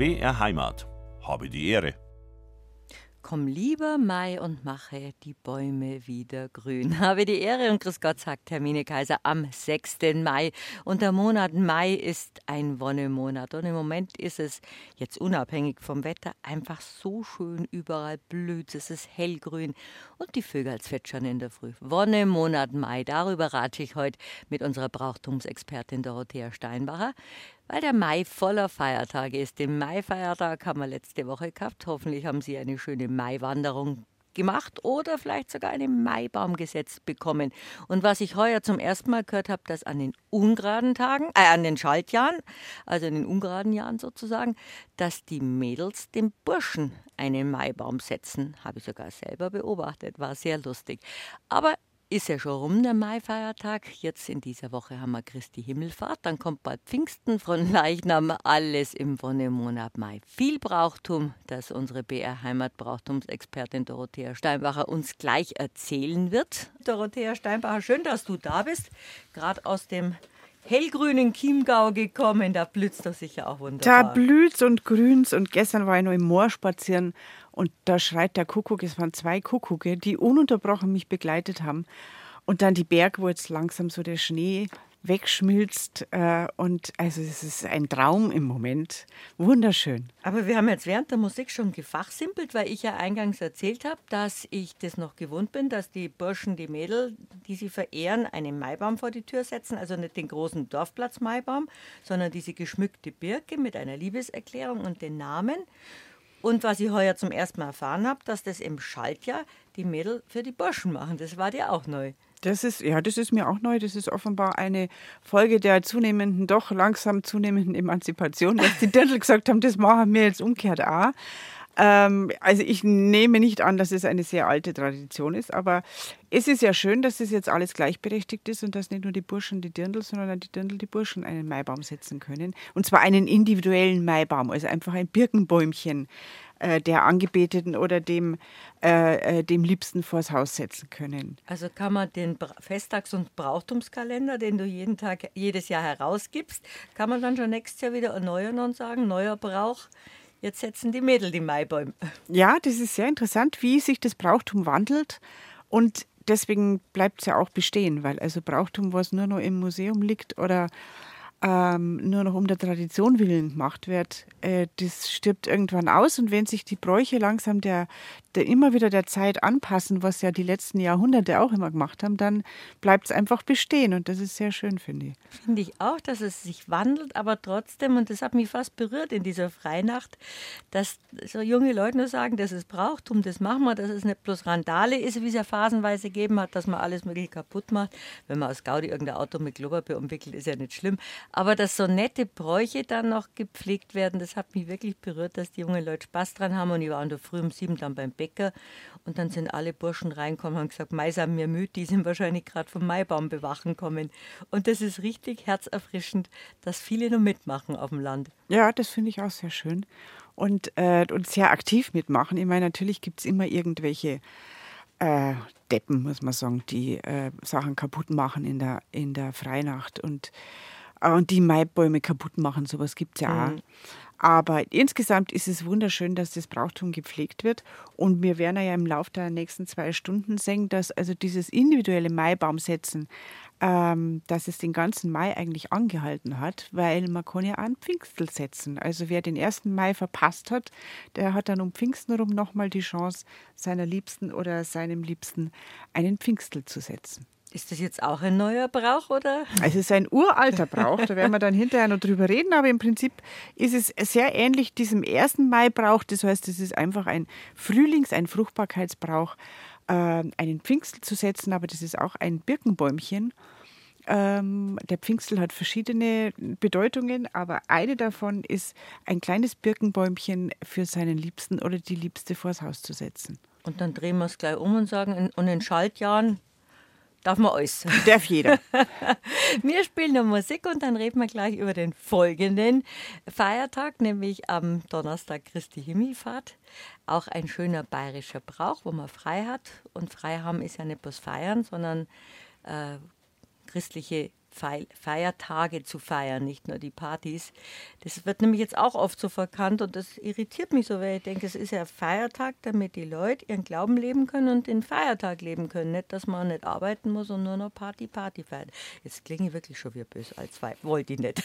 BR Heimat. Habe die Ehre. Komm lieber Mai und mache die Bäume wieder grün. Habe die Ehre und grüß Gott, sagt Hermine Kaiser am 6. Mai. Und der Monat Mai ist ein Wonnemonat. Und im Moment ist es jetzt unabhängig vom Wetter einfach so schön. Überall blüht es, ist hellgrün und die Vögel zwitschern in der Früh. Wonnemonat Mai, darüber rate ich heute mit unserer Brauchtumsexpertin Dorothea Steinbacher. Weil der Mai voller Feiertage ist. Den Mai-Feiertag haben wir letzte Woche gehabt. Hoffentlich haben Sie eine schöne Mai-Wanderung gemacht oder vielleicht sogar einen Maibaum gesetzt bekommen. Und was ich heuer zum ersten Mal gehört habe, dass an den ungeraden Tagen, an den Schaltjahren, also in den ungeraden Jahren sozusagen, dass die Mädels dem Burschen einen Maibaum setzen. Habe ich sogar selber beobachtet, war sehr lustig. Aber ist ja schon rum, der Mai-Feiertag. Jetzt in dieser Woche haben wir Christi Himmelfahrt. Dann kommt bald Pfingsten, von Leichnam, alles im Wonnemonat Mai. Viel Brauchtum, das unsere BR Heimat Brauchtumsexpertin Dorothea Steinbacher uns gleich erzählen wird. Dorothea Steinbacher, schön, dass du da bist. Gerade aus dem hellgrünen Chiemgau gekommen, da blüht's doch sicher auch wunderbar. Da blüht's und grünt's und gestern war ich noch im Moor spazieren und da schreit der Kuckuck, es waren 2 Kuckucke, die ununterbrochen mich begleitet haben. Und dann die Berge, wo jetzt langsam so der Schnee wegschmilzt und also es ist ein Traum im Moment. Wunderschön. Aber wir haben jetzt während der Musik schon gefachsimpelt, weil ich ja eingangs erzählt habe, dass ich das noch gewohnt bin, dass die Burschen, die Mädel, die sie verehren, einen Maibaum vor die Tür setzen. Also nicht den großen Dorfplatz-Maibaum, sondern diese geschmückte Birke mit einer Liebeserklärung und den Namen. Und was ich heuer zum ersten Mal erfahren habe, dass das im Schaltjahr die Mädel für die Burschen machen. Das war dir auch neu. Das ist mir auch neu. Das ist offenbar eine Folge der langsam zunehmenden Emanzipation, dass die Dirndl gesagt haben, das machen wir jetzt umgekehrt auch. Also ich nehme nicht an, dass es eine sehr alte Tradition ist, aber es ist ja schön, dass es jetzt alles gleichberechtigt ist und dass nicht nur die Burschen die Dirndl, sondern die Dirndl die Burschen einen Maibaum setzen können. Und zwar einen individuellen Maibaum, also einfach ein Birkenbäumchen der Angebeteten oder dem Liebsten vors Haus setzen können. Also kann man den Festtags- und Brauchtumskalender, den du jedes Jahr herausgibst, kann man dann schon nächstes Jahr wieder erneuern und sagen, neuer Brauch, jetzt setzen die Mädel die Maibäume. Ja, das ist sehr interessant, wie sich das Brauchtum wandelt und deswegen bleibt es ja auch bestehen, weil also Brauchtum, was nur noch im Museum liegt oder nur noch um der Tradition willen gemacht wird, das stirbt irgendwann aus. Und wenn sich die Bräuche langsam immer wieder der Zeit anpassen, was ja die letzten Jahrhunderte auch immer gemacht haben, dann bleibt es einfach bestehen. Und das ist sehr schön, finde ich. Finde ich auch, dass es sich wandelt, aber trotzdem, und das hat mich fast berührt in dieser Freinacht, dass so junge Leute nur sagen, das ist Brauchtum, das machen wir, dass es nicht bloß Randale ist, wie es ja phasenweise gegeben hat, dass man alles mögliche kaputt macht. Wenn man aus Gaudi irgendein Auto mit Klopapier umwickelt, ist ja nicht schlimm. Aber dass so nette Bräuche dann noch gepflegt werden, das hat mich wirklich berührt, dass die jungen Leute Spaß dran haben. Und ich war früh um 7 dann beim Bäcker und dann sind alle Burschen reingekommen und haben gesagt, Mei, sind mir müde, die sind wahrscheinlich gerade vom Maibaum bewachen kommen. Und das ist richtig herzerfrischend, dass viele noch mitmachen auf dem Land. Ja, das finde ich auch sehr schön. Und sehr aktiv mitmachen. Ich meine, natürlich gibt es immer irgendwelche Deppen, muss man sagen, die Sachen kaputt machen in der Freinacht und die Maibäume kaputt machen, sowas gibt es ja auch. Aber insgesamt ist es wunderschön, dass das Brauchtum gepflegt wird. Und wir werden ja im Laufe der nächsten 2 Stunden sehen, dass also dieses individuelle Maibaumsetzen, dass es den ganzen Mai eigentlich angehalten hat, weil man kann ja auch einen Pfingstel setzen. Also wer den 1. Mai verpasst hat, der hat dann um Pfingsten rum nochmal die Chance, seiner Liebsten oder seinem Liebsten einen Pfingstel zu setzen. Ist das jetzt auch ein neuer Brauch, oder? Es ist ein uralter Brauch, da werden wir dann hinterher noch drüber reden, aber im Prinzip ist es sehr ähnlich diesem 1. Mai-Brauch. Das heißt, es ist einfach ein Fruchtbarkeitsbrauch, einen Pfingstel zu setzen, aber das ist auch ein Birkenbäumchen. Der Pfingstel hat verschiedene Bedeutungen, aber eine davon ist, ein kleines Birkenbäumchen für seinen Liebsten oder die Liebste vors Haus zu setzen. Und dann drehen wir es gleich um und sagen, und in Schaltjahren darf man alles. Darf jeder. Wir spielen noch Musik und dann reden wir gleich über den folgenden Feiertag, nämlich am Donnerstag Christi Himmelfahrt. Auch ein schöner bayerischer Brauch, wo man frei hat. Und frei haben ist ja nicht bloß feiern, sondern christliche Feiertage zu feiern, nicht nur die Partys. Das wird nämlich jetzt auch oft so verkannt und das irritiert mich so, weil ich denke, es ist ja Feiertag, damit die Leute ihren Glauben leben können und den Feiertag leben können. Nicht, dass man nicht arbeiten muss und nur noch Party feiert. Jetzt klinge ich wirklich schon wie böse als Weib. Wollte ich nicht.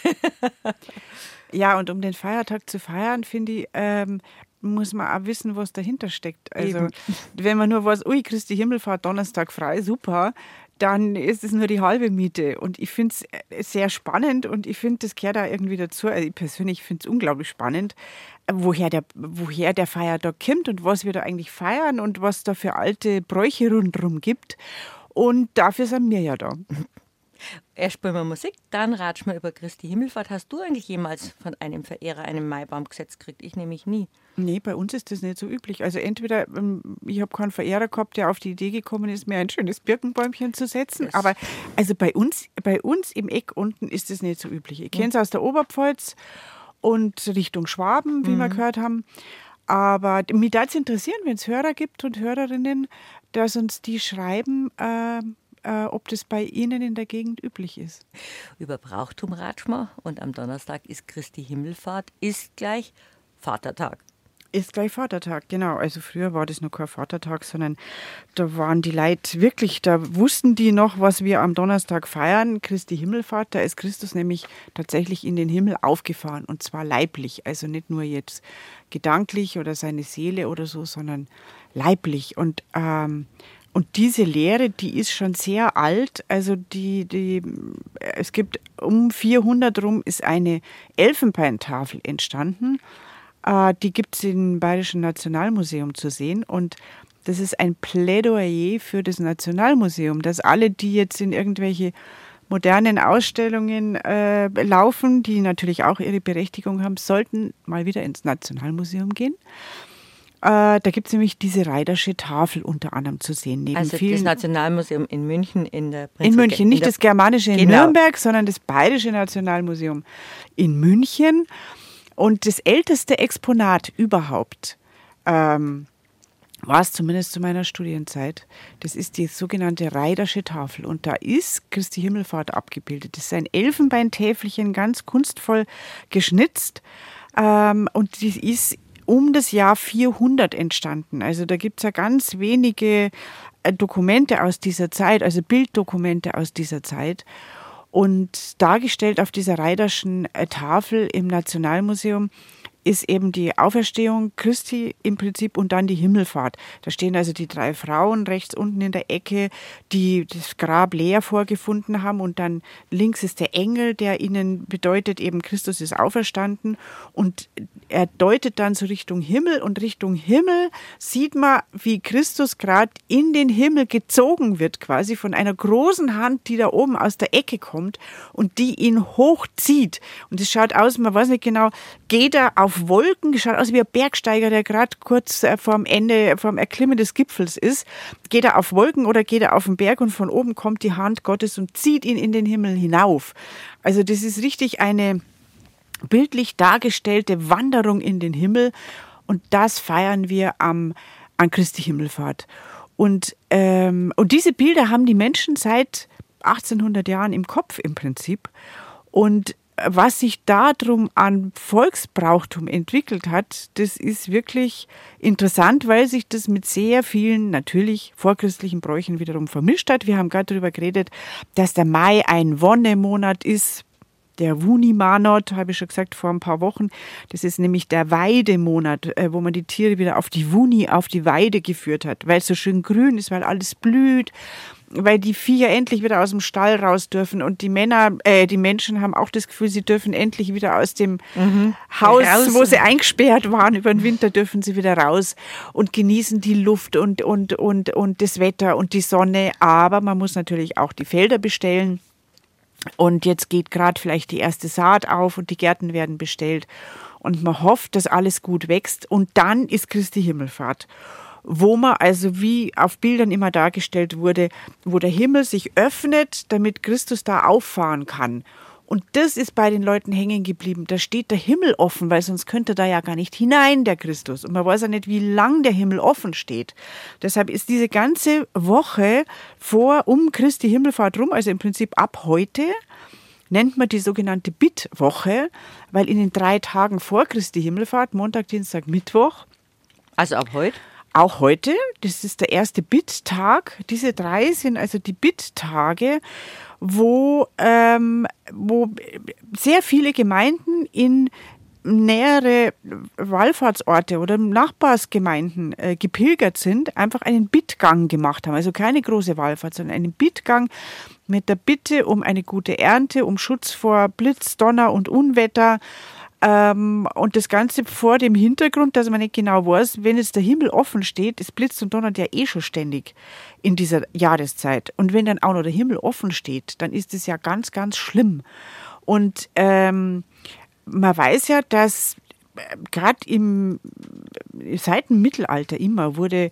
Ja, und um den Feiertag zu feiern, finde ich, muss man auch wissen, was dahinter steckt. Also, eben. Wenn man nur weiß, ui, Christi Himmelfahrt, Donnerstag frei, super, dann ist es nur die halbe Miete. Und ich finde es sehr spannend und ich finde, das gehört da irgendwie dazu. Also ich persönlich finde es unglaublich spannend, woher der Feiertag kommt und was wir da eigentlich feiern und was da für alte Bräuche rundherum gibt. Und dafür sind wir ja da. Erst spielen wir Musik, dann ratschen wir über Christi Himmelfahrt. Hast du eigentlich jemals von einem Verehrer einen Maibaum gesetzt gekriegt? Ich nämlich nie. Nee, bei uns ist das nicht so üblich. Also entweder, ich habe keinen Verehrer gehabt, der auf die Idee gekommen ist, mir ein schönes Birkenbäumchen zu setzen. Aber also bei uns im Eck unten ist das nicht so üblich. Ich kenne es aus der Oberpfalz und Richtung Schwaben, wie wir gehört haben. Aber mich würde es interessieren, wenn es Hörer gibt und Hörerinnen, dass uns die schreiben, ob das bei Ihnen in der Gegend üblich ist. Über Brauchtum ratschen wir und am Donnerstag ist Christi Himmelfahrt, ist gleich Vatertag. Ist gleich Vatertag, genau. Also früher war das noch kein Vatertag, sondern da waren die Leute wirklich, da wussten die noch, was wir am Donnerstag feiern. Christi Himmelfahrt, da ist Christus nämlich tatsächlich in den Himmel aufgefahren und zwar leiblich. Also nicht nur jetzt gedanklich oder seine Seele oder so, sondern leiblich. Und diese Lehre, die ist schon sehr alt. Also es gibt um 400 rum ist eine Elfenbeintafel entstanden. Die gibt es im Bayerischen Nationalmuseum zu sehen. Und das ist ein Plädoyer für das Nationalmuseum, dass alle, die jetzt in irgendwelche modernen Ausstellungen laufen, die natürlich auch ihre Berechtigung haben, sollten mal wieder ins Nationalmuseum gehen. Da gibt es nämlich diese Reidersche Tafel unter anderem zu sehen. Neben also vielen, das Nationalmuseum in München. In München, nicht das Germanische in Nürnberg, sondern das Bayerische Nationalmuseum in München. Und das älteste Exponat überhaupt, war es zumindest zu meiner Studienzeit, das ist die sogenannte Reidersche Tafel. Und da ist Christi Himmelfahrt abgebildet. Das ist ein Elfenbeintäfelchen, ganz kunstvoll geschnitzt. Und die ist um das Jahr 400 entstanden. Also da gibt es ja ganz wenige Dokumente aus dieser Zeit, also Bilddokumente aus dieser Zeit. Und dargestellt auf dieser Reiderschen Tafel im Nationalmuseum ist eben die Auferstehung Christi im Prinzip und dann die Himmelfahrt. Da stehen also die 3 Frauen rechts unten in der Ecke, die das Grab leer vorgefunden haben und dann links ist der Engel, der ihnen bedeutet, eben Christus ist auferstanden und er deutet dann so Richtung Himmel und Richtung Himmel sieht man, wie Christus gerade in den Himmel gezogen wird, quasi von einer großen Hand, die da oben aus der Ecke kommt und die ihn hochzieht. Und es schaut aus, man weiß nicht genau, geht er auf Wolken, schaut aus wie ein Bergsteiger, der gerade kurz vorm Erklimmen des Gipfels ist. Geht er auf Wolken oder geht er auf den Berg und von oben kommt die Hand Gottes und zieht ihn in den Himmel hinauf. Also das ist richtig eine bildlich dargestellte Wanderung in den Himmel und das feiern wir an Christi Himmelfahrt. Und diese Bilder haben die Menschen seit 1800 Jahren im Kopf im Prinzip und was sich darum an Volksbrauchtum entwickelt hat, das ist wirklich interessant, weil sich das mit sehr vielen natürlich vorchristlichen Bräuchen wiederum vermischt hat. Wir haben gerade darüber geredet, dass der Mai ein Wonnemonat ist. Der Wunimanot, habe ich schon gesagt, vor ein paar Wochen. Das ist nämlich der Weidemonat, wo man die Tiere wieder auf die Wuni, auf die Weide geführt hat, weil es so schön grün ist, weil alles blüht, weil die Viecher endlich wieder aus dem Stall raus dürfen und die Menschen haben auch das Gefühl, sie dürfen endlich wieder aus dem Haus, raus, wo sie eingesperrt waren, über den Winter dürfen sie wieder raus und genießen die Luft und das Wetter und die Sonne. Aber man muss natürlich auch die Felder bestellen. Und jetzt geht gerade vielleicht die erste Saat auf und die Gärten werden bestellt. Und man hofft, dass alles gut wächst. Und dann ist Christi Himmelfahrt, wo man also wie auf Bildern immer dargestellt wurde, wo der Himmel sich öffnet, damit Christus da auffahren kann. Und das ist bei den Leuten hängen geblieben. Da steht der Himmel offen, weil sonst könnte da ja gar nicht hinein, der Christus. Und man weiß ja nicht, wie lang der Himmel offen steht. Deshalb ist diese ganze Woche um Christi Himmelfahrt rum, also im Prinzip ab heute, nennt man die sogenannte Bittwoche, weil in den 3 Tagen vor Christi Himmelfahrt, Montag, Dienstag, Mittwoch, Also ab heute? auch heute, das ist der erste Bitttag. Diese 3 sind also die Bitttage, wo sehr viele Gemeinden in nähere Wallfahrtsorte oder Nachbarsgemeinden gepilgert sind, einfach einen Bittgang gemacht haben. Also keine große Wallfahrt, sondern einen Bittgang mit der Bitte um eine gute Ernte, um Schutz vor Blitz, Donner und Unwetter. Und das Ganze vor dem Hintergrund, dass man nicht genau weiß, wenn jetzt der Himmel offen steht, es blitzt und donnert ja schon ständig in dieser Jahreszeit. Und wenn dann auch noch der Himmel offen steht, dann ist es ja ganz, ganz schlimm. Und man weiß ja, dass gerade seit dem Mittelalter immer wurde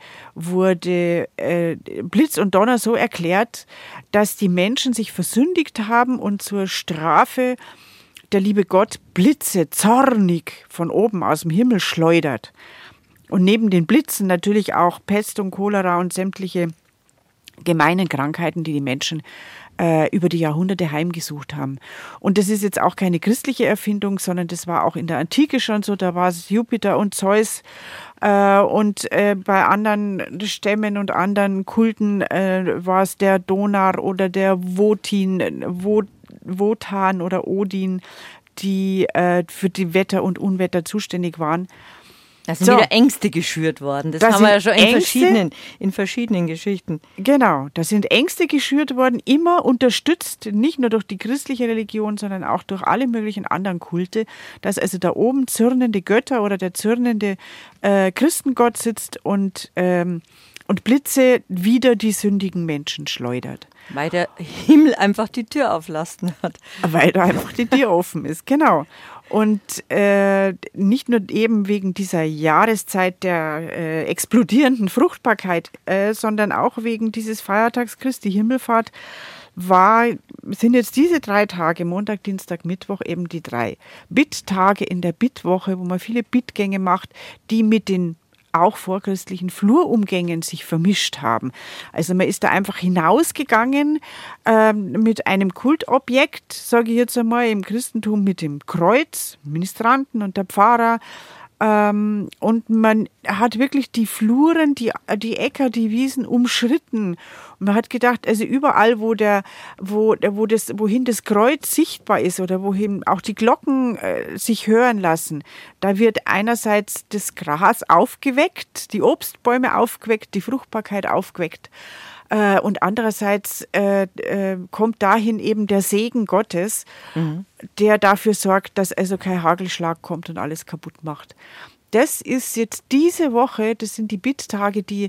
Blitz und Donner so erklärt, dass die Menschen sich versündigt haben und zur Strafe der liebe Gott Blitze zornig von oben aus dem Himmel schleudert. Und neben den Blitzen natürlich auch Pest und Cholera und sämtliche gemeinen Krankheiten, die die Menschen über die Jahrhunderte heimgesucht haben. Und das ist jetzt auch keine christliche Erfindung, sondern das war auch in der Antike schon so. Da war es Jupiter und Zeus und bei anderen Stämmen und anderen Kulten war es der Donar oder der Wotan oder Odin, die für die Wetter und Unwetter zuständig waren. Da sind wieder Ängste geschürt worden. Das haben wir ja schon in verschiedenen Geschichten. Genau, da sind Ängste geschürt worden, immer unterstützt, nicht nur durch die christliche Religion, sondern auch durch alle möglichen anderen Kulte, dass also da oben zürnende Götter oder der zürnende Christengott sitzt und Blitze wieder die sündigen Menschen schleudert. Weil der Himmel einfach die Tür auflassen hat. Weil da einfach die Tür offen ist, genau. Und nicht nur eben wegen dieser Jahreszeit der explodierenden Fruchtbarkeit, sondern auch wegen dieses Feiertags Christi Himmelfahrt sind jetzt diese 3 Tage, Montag, Dienstag, Mittwoch, eben die 3 Bitttage in der Bittwoche, wo man viele Bittgänge macht, die mit den auch vorchristlichen Flurumgängen sich vermischt haben. Also man ist da einfach hinausgegangen mit einem Kultobjekt, sage ich jetzt einmal, im Christentum mit dem Kreuz, Ministranten und der Pfarrer. Und man hat wirklich die Fluren, die Äcker, die Wiesen umschritten. Und man hat gedacht, also überall, wohin das Kreuz sichtbar ist oder wohin auch die Glocken sich hören lassen, da wird einerseits das Gras aufgeweckt, die Obstbäume aufgeweckt, die Fruchtbarkeit aufgeweckt. Und andererseits kommt dahin eben der Segen Gottes, der dafür sorgt, dass also kein Hagelschlag kommt und alles kaputt macht. Das ist jetzt diese Woche, das sind die Bitttage, die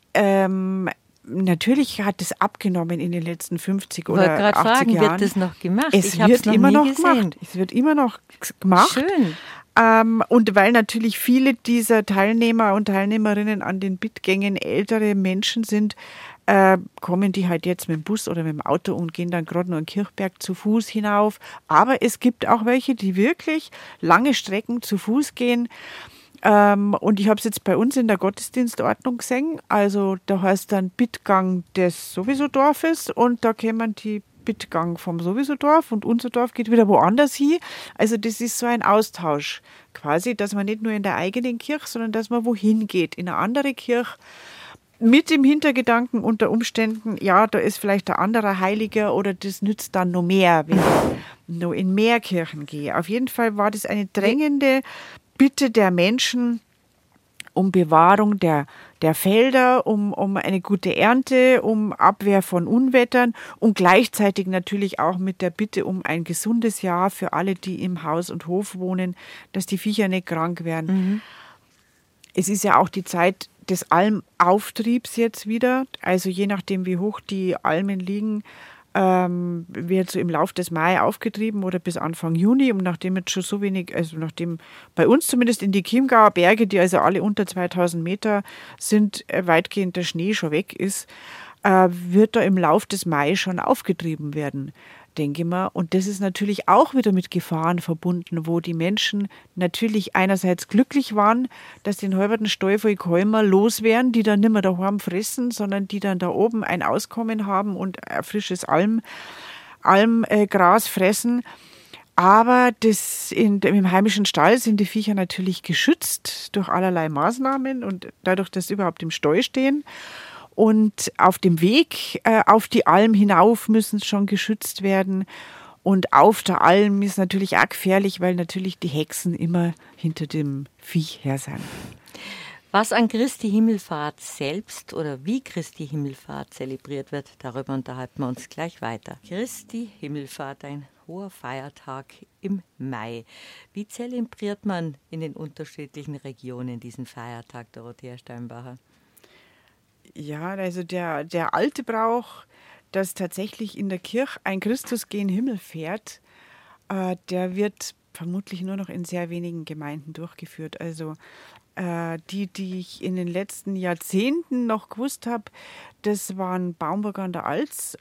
natürlich hat es abgenommen in den letzten 50 oder 80 Jahren. Wird das noch gemacht? Ich habe es immer noch gemacht. Es wird immer noch gemacht. Schön. Und weil natürlich viele dieser Teilnehmer und Teilnehmerinnen an den Bittgängen ältere Menschen sind, kommen die halt jetzt mit dem Bus oder mit dem Auto und gehen dann gerade nur in Kirchberg zu Fuß hinauf. Aber es gibt auch welche, die wirklich lange Strecken zu Fuß gehen. Und ich habe es jetzt bei uns in der Gottesdienstordnung gesehen. Also da heißt dann Bittgang des sowieso Dorfes und da kämen die Bittgang vom sowieso Dorf und unser Dorf geht wieder woanders hin. Also das ist so ein Austausch quasi, dass man nicht nur in der eigenen Kirche, sondern dass man wohin geht, in eine andere Kirche. Mit dem Hintergedanken unter Umständen, ja, da ist vielleicht der andere Heiliger oder das nützt dann noch mehr, wenn ich noch in mehr Kirchen gehe. Auf jeden Fall war das eine drängende Bitte der Menschen um Bewahrung der Felder, um eine gute Ernte, um Abwehr von Unwettern und gleichzeitig natürlich auch mit der Bitte um ein gesundes Jahr für alle, die im Haus und Hof wohnen, dass die Viecher nicht krank werden. Mhm. Es ist ja auch die Zeit des Almauftriebs jetzt wieder. Also je nachdem, wie hoch die Almen liegen, wird so im Lauf des Mai aufgetrieben oder bis Anfang Juni. Und nachdem jetzt schon so wenig, also nachdem bei uns zumindest in die Chiemgauer Berge, die also alle unter 2000 Meter sind, weitgehend der Schnee schon weg ist, wird da im Lauf des Mai schon aufgetrieben werden, denke ich mal. Und das ist natürlich auch wieder mit Gefahren verbunden, wo die Menschen natürlich einerseits glücklich waren, dass den halberten Stall voll Kälmer los wären, die dann nicht mehr daheim fressen, sondern die dann da oben ein Auskommen haben und frisches Almgras fressen. Aber im heimischen Stall sind die Viecher natürlich geschützt durch allerlei Maßnahmen und dadurch, dass sie überhaupt im Stall stehen. Und auf dem Weg auf die Alm hinauf müssen sie schon geschützt werden. Und auf der Alm ist natürlich auch gefährlich, weil natürlich die Hexen immer hinter dem Viech her sind. Was an Christi Himmelfahrt selbst oder wie Christi Himmelfahrt zelebriert wird, darüber unterhalten wir uns gleich weiter. Christi Himmelfahrt, ein hoher Feiertag im Mai. Wie zelebriert man in den unterschiedlichen Regionen diesen Feiertag, Dorothea Steinbacher? Ja, also der alte Brauch, dass tatsächlich in der Kirche ein Christus gen Himmel fährt, der wird vermutlich nur noch in sehr wenigen Gemeinden durchgeführt. Also die ich in den letzten Jahrzehnten noch gewusst habe, das waren Baumburg an der Alz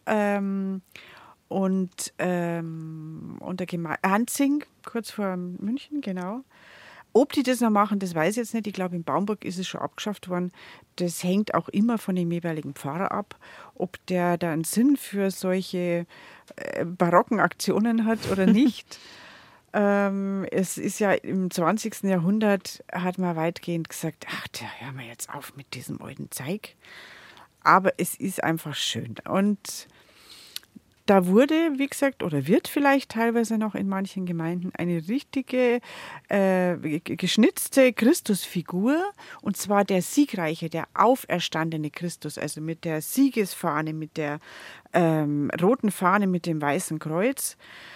und der Hanzing, kurz vor München, genau. Ob die das noch machen, das weiß ich jetzt nicht. Ich glaube, in Baumburg ist es schon abgeschafft worden. Das hängt auch immer von dem jeweiligen Pfarrer ab, ob der da einen Sinn für solche barocken Aktionen hat oder nicht. Es ist ja im 20. Jahrhundert, hat man weitgehend gesagt, ach, da hören wir jetzt auf mit diesem alten Zeug. Aber es ist einfach schön. Und da wurde, wie gesagt, oder wird vielleicht teilweise noch in manchen Gemeinden eine richtige geschnitzte Christusfigur, und zwar der siegreiche, der auferstandene Christus, also mit der Siegesfahne, mit der roten Fahne mit dem weißen Kreuz.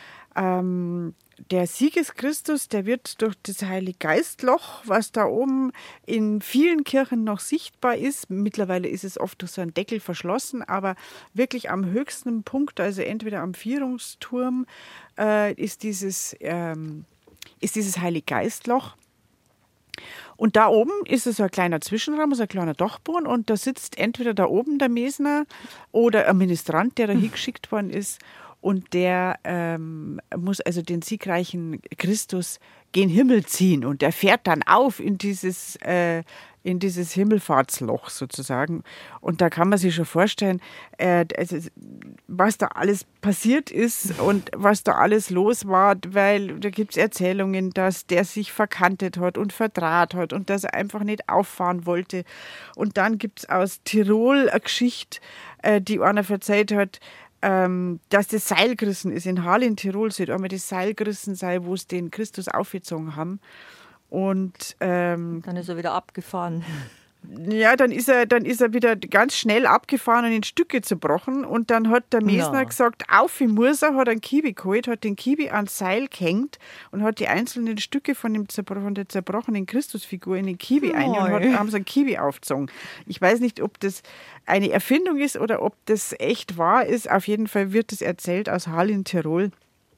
Der Siegeschristus, der wird durch das Heilige Geistloch, was da oben in vielen Kirchen noch sichtbar ist, mittlerweile ist es oft durch so einen Deckel verschlossen, aber wirklich am höchsten Punkt, also entweder am Vierungsturm, ist dieses Heilige Geistloch. Und da oben ist es so ein kleiner Zwischenraum, so ein kleiner Dachboden, und da sitzt entweder da oben der Mesner oder ein Ministrant, der da hingeschickt worden ist. Und der muss also den siegreichen Christus gen Himmel ziehen. Und der fährt dann auf in dieses Himmelfahrtsloch sozusagen. Und da kann man sich schon vorstellen, was da alles passiert ist und was da alles los war, weil da gibt es Erzählungen, dass der sich verkantet hat und verdraht hat und dass er einfach nicht auffahren wollte. Und dann gibt es aus Tirol eine Geschichte, die einer erzählt hat, dass das Seil gerissen ist. In Halle in Tirol soll einmal das Seil gerissen sein, wo es den Christus aufgezogen haben. Und dann ist er wieder abgefahren. Ja, dann ist er wieder ganz schnell abgefahren und in Stücke zerbrochen. Und dann hat der Mesner gesagt, auf wie muss er, hat einen Kiwi geholt, hat den Kiwi ans Seil gehängt und hat die einzelnen Stücke von der zerbrochenen Christusfigur in den Kiwi und haben so einen Kiwi aufgezogen. Ich weiß nicht, ob das eine Erfindung ist oder ob das echt wahr ist. Auf jeden Fall wird es erzählt aus Hall in Tirol.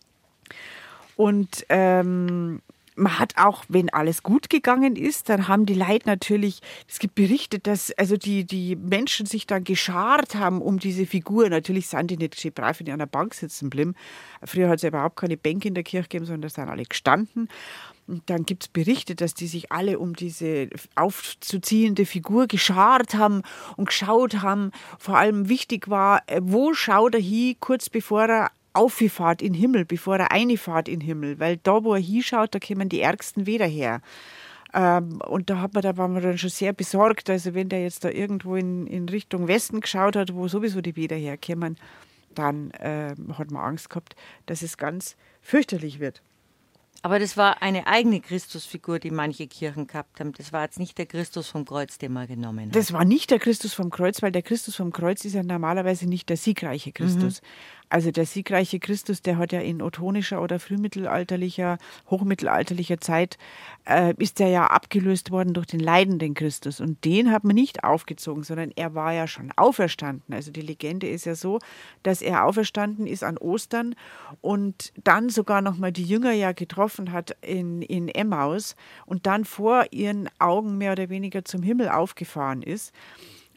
Und man hat auch, wenn alles gut gegangen ist, dann haben die Leute natürlich, es gibt Berichte, dass also die Menschen sich dann geschart haben um diese Figur. Natürlich sind die nicht schön brav in einer Bank sitzen geblieben. Früher hat es ja überhaupt keine Bänke in der Kirche gegeben, sondern da sind alle gestanden. Und dann gibt es Berichte, dass die sich alle um diese aufzuziehende Figur geschart haben und geschaut haben. Vor allem wichtig war, wo schaut er hin, kurz bevor er auffahrt in den Himmel, bevor er einfahrt in den Himmel. Weil da, wo er hinschaut, da kommen die Ärgsten wieder her. Und da waren wir dann schon sehr besorgt. Also wenn der jetzt da irgendwo in Richtung Westen geschaut hat, wo sowieso die wieder herkommen, dann hat man Angst gehabt, dass es ganz fürchterlich wird. Aber das war eine eigene Christusfigur, die manche Kirchen gehabt haben. Das war jetzt nicht der Christus vom Kreuz, den man genommen hat. Das war nicht der Christus vom Kreuz, weil der Christus vom Kreuz ist ja normalerweise nicht der siegreiche Christus. Also der siegreiche Christus, der hat ja in ottonischer oder frühmittelalterlicher, hochmittelalterlicher Zeit, ist der ja abgelöst worden durch den leidenden Christus. Und den hat man nicht aufgezogen, sondern er war ja schon auferstanden. Also die Legende ist ja so, dass er auferstanden ist an Ostern und dann sogar nochmal die Jünger ja getroffen hat in Emmaus und dann vor ihren Augen mehr oder weniger zum Himmel aufgefahren ist.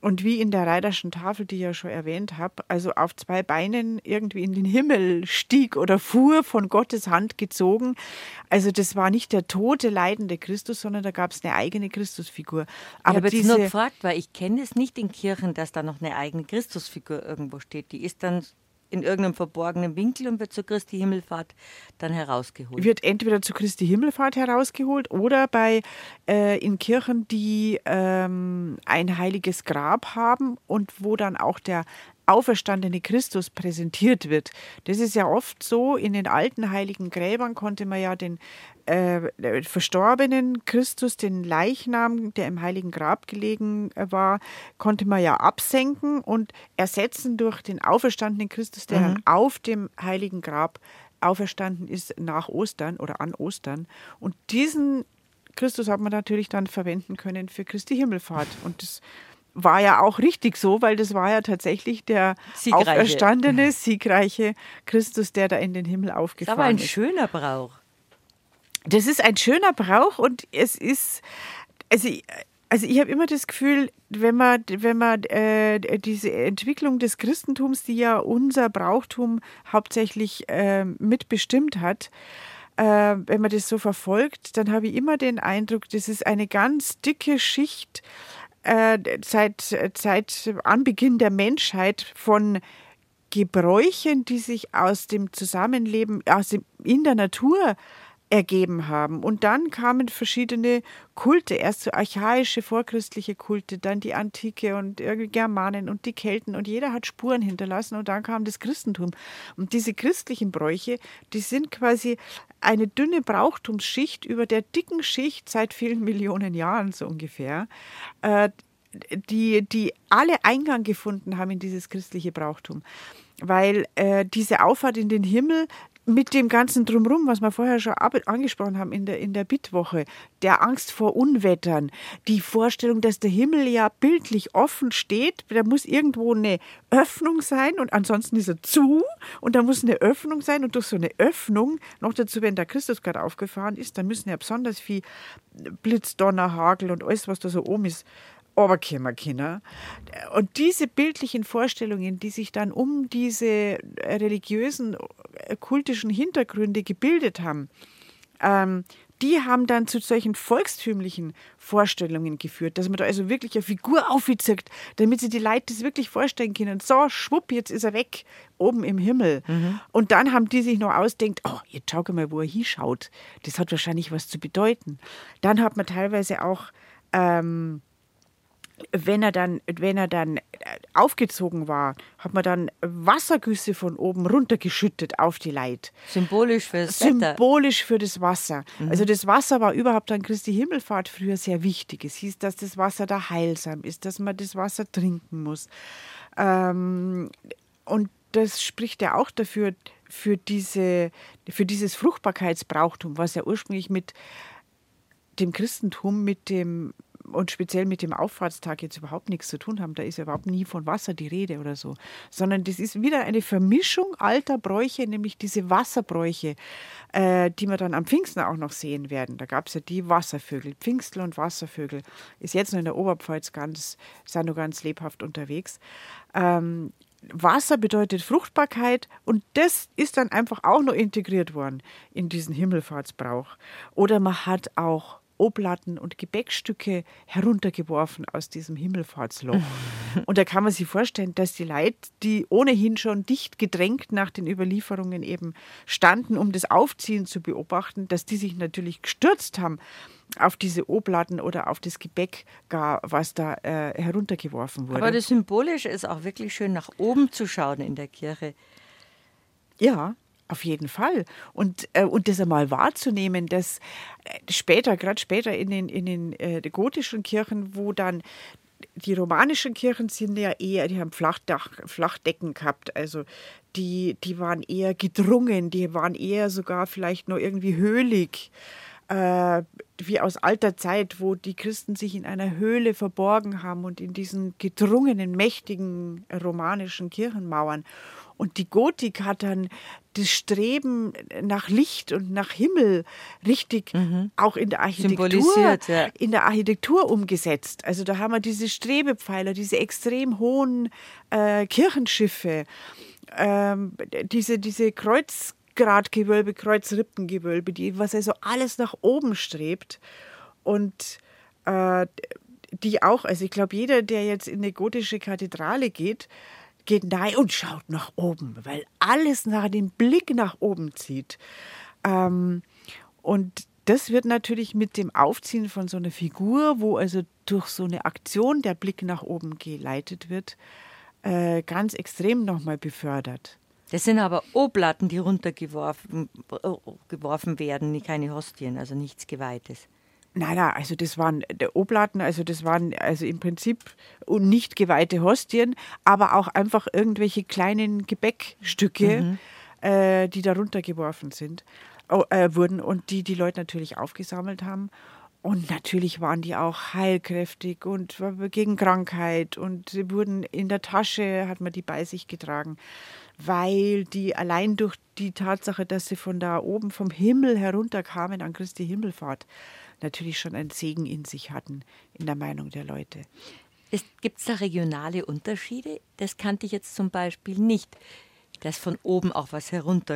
und wie in der Reiderschen Tafel, die ich ja schon erwähnt habe, also auf 2 Beinen irgendwie in den Himmel stieg oder fuhr, von Gottes Hand gezogen. Also das war nicht der tote, leidende Christus, sondern da gab es eine eigene Christusfigur. Ich habe jetzt nur gefragt, weil ich kenne es nicht in Kirchen, dass da noch eine eigene Christusfigur irgendwo steht. Die ist dann in irgendeinem verborgenen Winkel und wird zur Christi Himmelfahrt dann herausgeholt. Wird entweder zur Christi Himmelfahrt herausgeholt oder in Kirchen, die ein heiliges Grab haben und wo dann auch der auferstandene Christus präsentiert wird. Das ist ja oft so, in den alten heiligen Gräbern konnte man ja den verstorbenen Christus, den Leichnam, der im heiligen Grab gelegen war, konnte man ja absenken und ersetzen durch den auferstandenen Christus, der dann auf dem heiligen Grab auferstanden ist nach Ostern oder an Ostern. Und diesen Christus hat man natürlich dann verwenden können für Christi Himmelfahrt. Und das war ja auch richtig so, weil das war ja tatsächlich der auferstandene, siegreiche Christus, der da in den Himmel aufgefahren ist. Das war ein schöner Brauch. Das ist ein schöner Brauch und es ist, also ich habe immer das Gefühl, wenn man diese Entwicklung des Christentums, die ja unser Brauchtum hauptsächlich mitbestimmt hat, wenn man das so verfolgt, dann habe ich immer den Eindruck, das ist eine ganz dicke Schicht seit Anbeginn der Menschheit von Gebräuchen, die sich aus dem Zusammenleben, in der Natur ergeben haben. Und dann kamen verschiedene Kulte, erst so archaische, vorchristliche Kulte, dann die Antike und irgendwie Germanen und die Kelten und jeder hat Spuren hinterlassen und dann kam das Christentum. Und diese christlichen Bräuche, die sind quasi eine dünne Brauchtumsschicht über der dicken Schicht seit vielen Millionen Jahren so ungefähr, die alle Eingang gefunden haben in dieses christliche Brauchtum. Weil diese Auffahrt in den Himmel mit dem ganzen Drumherum, was wir vorher schon angesprochen haben in der Bittwoche, der Angst vor Unwettern, die Vorstellung, dass der Himmel ja bildlich offen steht, da muss irgendwo eine Öffnung sein und ansonsten ist er zu und da muss eine Öffnung sein und durch so eine Öffnung, noch dazu, wenn der Christus gerade aufgefahren ist, dann müssen ja besonders viel Blitz, Donner, Hagel und alles, was da so oben ist, runterkommen können. Und diese bildlichen Vorstellungen, die sich dann um diese religiösen, kultischen Hintergründe gebildet haben, die haben dann zu solchen volkstümlichen Vorstellungen geführt, dass man da also wirklich eine Figur aufzieht, damit sich die Leute das wirklich vorstellen können. So, schwupp, jetzt ist er weg, oben im Himmel. Und dann haben die sich noch ausdenkt, oh, jetzt schau mal, wo er hinschaut. Das hat wahrscheinlich was zu bedeuten. Dann hat man teilweise auch wenn er dann aufgezogen war, hat man dann Wassergüsse von oben runtergeschüttet auf die Leute. Symbolisch fürs Wetter. Symbolisch für das Wasser. Also das Wasser war überhaupt an Christi Himmelfahrt früher sehr wichtig. Es hieß, dass das Wasser da heilsam ist, dass man das Wasser trinken muss. Und das spricht ja auch dafür, für dieses Fruchtbarkeitsbrauchtum, was ja ursprünglich mit dem Christentum, und speziell mit dem Auffahrtstag jetzt überhaupt nichts zu tun haben. Da ist ja überhaupt nie von Wasser die Rede oder so. Sondern das ist wieder eine Vermischung alter Bräuche, nämlich diese Wasserbräuche, die wir dann am Pfingsten auch noch sehen werden. Da gab es ja die Wasservögel, Pfingstl und Wasservögel. Ist jetzt noch in der Oberpfalz sind noch ganz lebhaft unterwegs. Wasser bedeutet Fruchtbarkeit und das ist dann einfach auch noch integriert worden in diesen Himmelfahrtsbrauch. Oder man hat auch Oblaten und Gebäckstücke heruntergeworfen aus diesem Himmelfahrtsloch. Und da kann man sich vorstellen, dass die Leute, die ohnehin schon dicht gedrängt nach den Überlieferungen eben standen, um das Aufziehen zu beobachten, dass die sich natürlich gestürzt haben auf diese Oblaten oder auf das Gebäck, was da heruntergeworfen wurde. Aber das Symbolische ist auch wirklich schön, nach oben zu schauen in der Kirche. Ja, auf jeden Fall. Und das einmal wahrzunehmen, dass gerade später in den gotischen Kirchen, wo dann die romanischen Kirchen sind ja eher, die haben Flachdecken gehabt, also die waren eher gedrungen, die waren eher sogar vielleicht noch irgendwie höhlig, wie aus alter Zeit, wo die Christen sich in einer Höhle verborgen haben und in diesen gedrungenen, mächtigen romanischen Kirchenmauern. Und die Gotik hat dann das Streben nach Licht und nach Himmel richtig auch in der Architektur umgesetzt. Also da haben wir diese Strebepfeiler, diese extrem hohen Kirchenschiffe, diese Kreuzgratgewölbe, Kreuzrippengewölbe, was also alles nach oben strebt. Und die auch, also ich glaube, jeder, der jetzt in eine gotische Kathedrale geht nahe und schaut nach oben, weil alles den Blick nach oben zieht. Und das wird natürlich mit dem Aufziehen von so einer Figur, wo also durch so eine Aktion der Blick nach oben geleitet wird, ganz extrem nochmal befördert. Das sind aber Oblaten, die runtergeworfen werden, keine Hostien, also nichts Geweihtes. Nein, also das waren Oblaten, also das waren also im Prinzip nicht geweihte Hostien, aber auch einfach irgendwelche kleinen Gebäckstücke, die da runtergeworfen wurden und die Leute natürlich aufgesammelt haben. Und natürlich waren die auch heilkräftig und gegen Krankheit und sie wurden in der Tasche, hat man die bei sich getragen, weil die allein durch die Tatsache, dass sie von da oben vom Himmel herunterkamen an Christi Himmelfahrt, natürlich schon einen Segen in sich hatten, in der Meinung der Leute. Gibt es da regionale Unterschiede? Das kannte ich jetzt zum Beispiel nicht, dass von oben auch was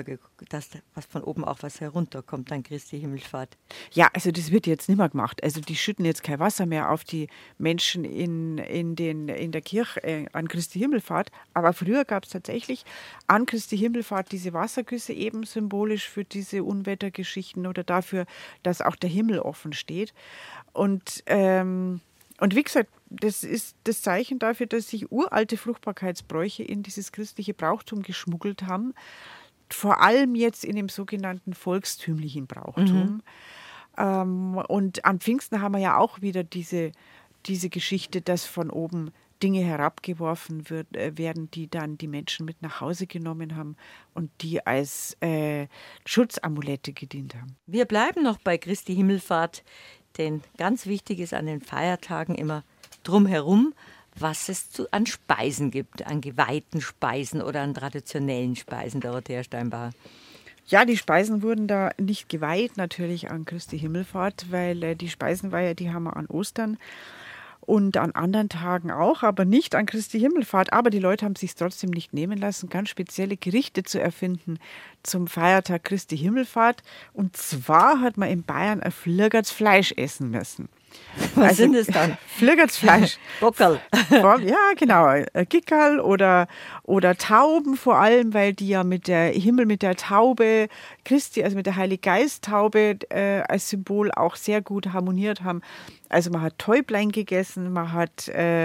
herunterkommt an Christi Himmelfahrt. Ja, also das wird jetzt nicht mehr gemacht. Also die schütten jetzt kein Wasser mehr auf die Menschen in der Kirche an Christi Himmelfahrt. Aber früher gab es tatsächlich an Christi Himmelfahrt diese Wassergüsse eben symbolisch für diese Unwettergeschichten oder dafür, dass auch der Himmel offen steht. Und wie gesagt, das ist das Zeichen dafür, dass sich uralte Fruchtbarkeitsbräuche in dieses christliche Brauchtum geschmuggelt haben. Vor allem jetzt in dem sogenannten volkstümlichen Brauchtum. Und an Pfingsten haben wir ja auch wieder diese Geschichte, dass von oben Dinge herabgeworfen werden, die dann die Menschen mit nach Hause genommen haben und die als Schutzamulette gedient haben. Wir bleiben noch bei Christi Himmelfahrt, denn ganz wichtig ist an den Feiertagen immer drumherum, was es an Speisen gibt, an geweihten Speisen oder an traditionellen Speisen, Dorothea Steinbauer. Ja, die Speisen wurden da nicht geweiht, natürlich an Christi Himmelfahrt, weil die Speisenweihe, die haben wir an Ostern und an anderen Tagen auch, aber nicht an Christi Himmelfahrt. Aber die Leute haben es sich trotzdem nicht nehmen lassen, ganz spezielle Gerichte zu erfinden zum Feiertag Christi Himmelfahrt. Und zwar hat man in Bayern ein Flirgerts Fleisch essen müssen. Was sind es dann? Flirgerts Fleisch. Bockerl. Ja, genau. Gickerl oder Tauben vor allem, weil die ja mit der Taube Christi, also mit der Heiliggeist-Taube als Symbol auch sehr gut harmoniert haben. Also man hat Täublein gegessen, man hat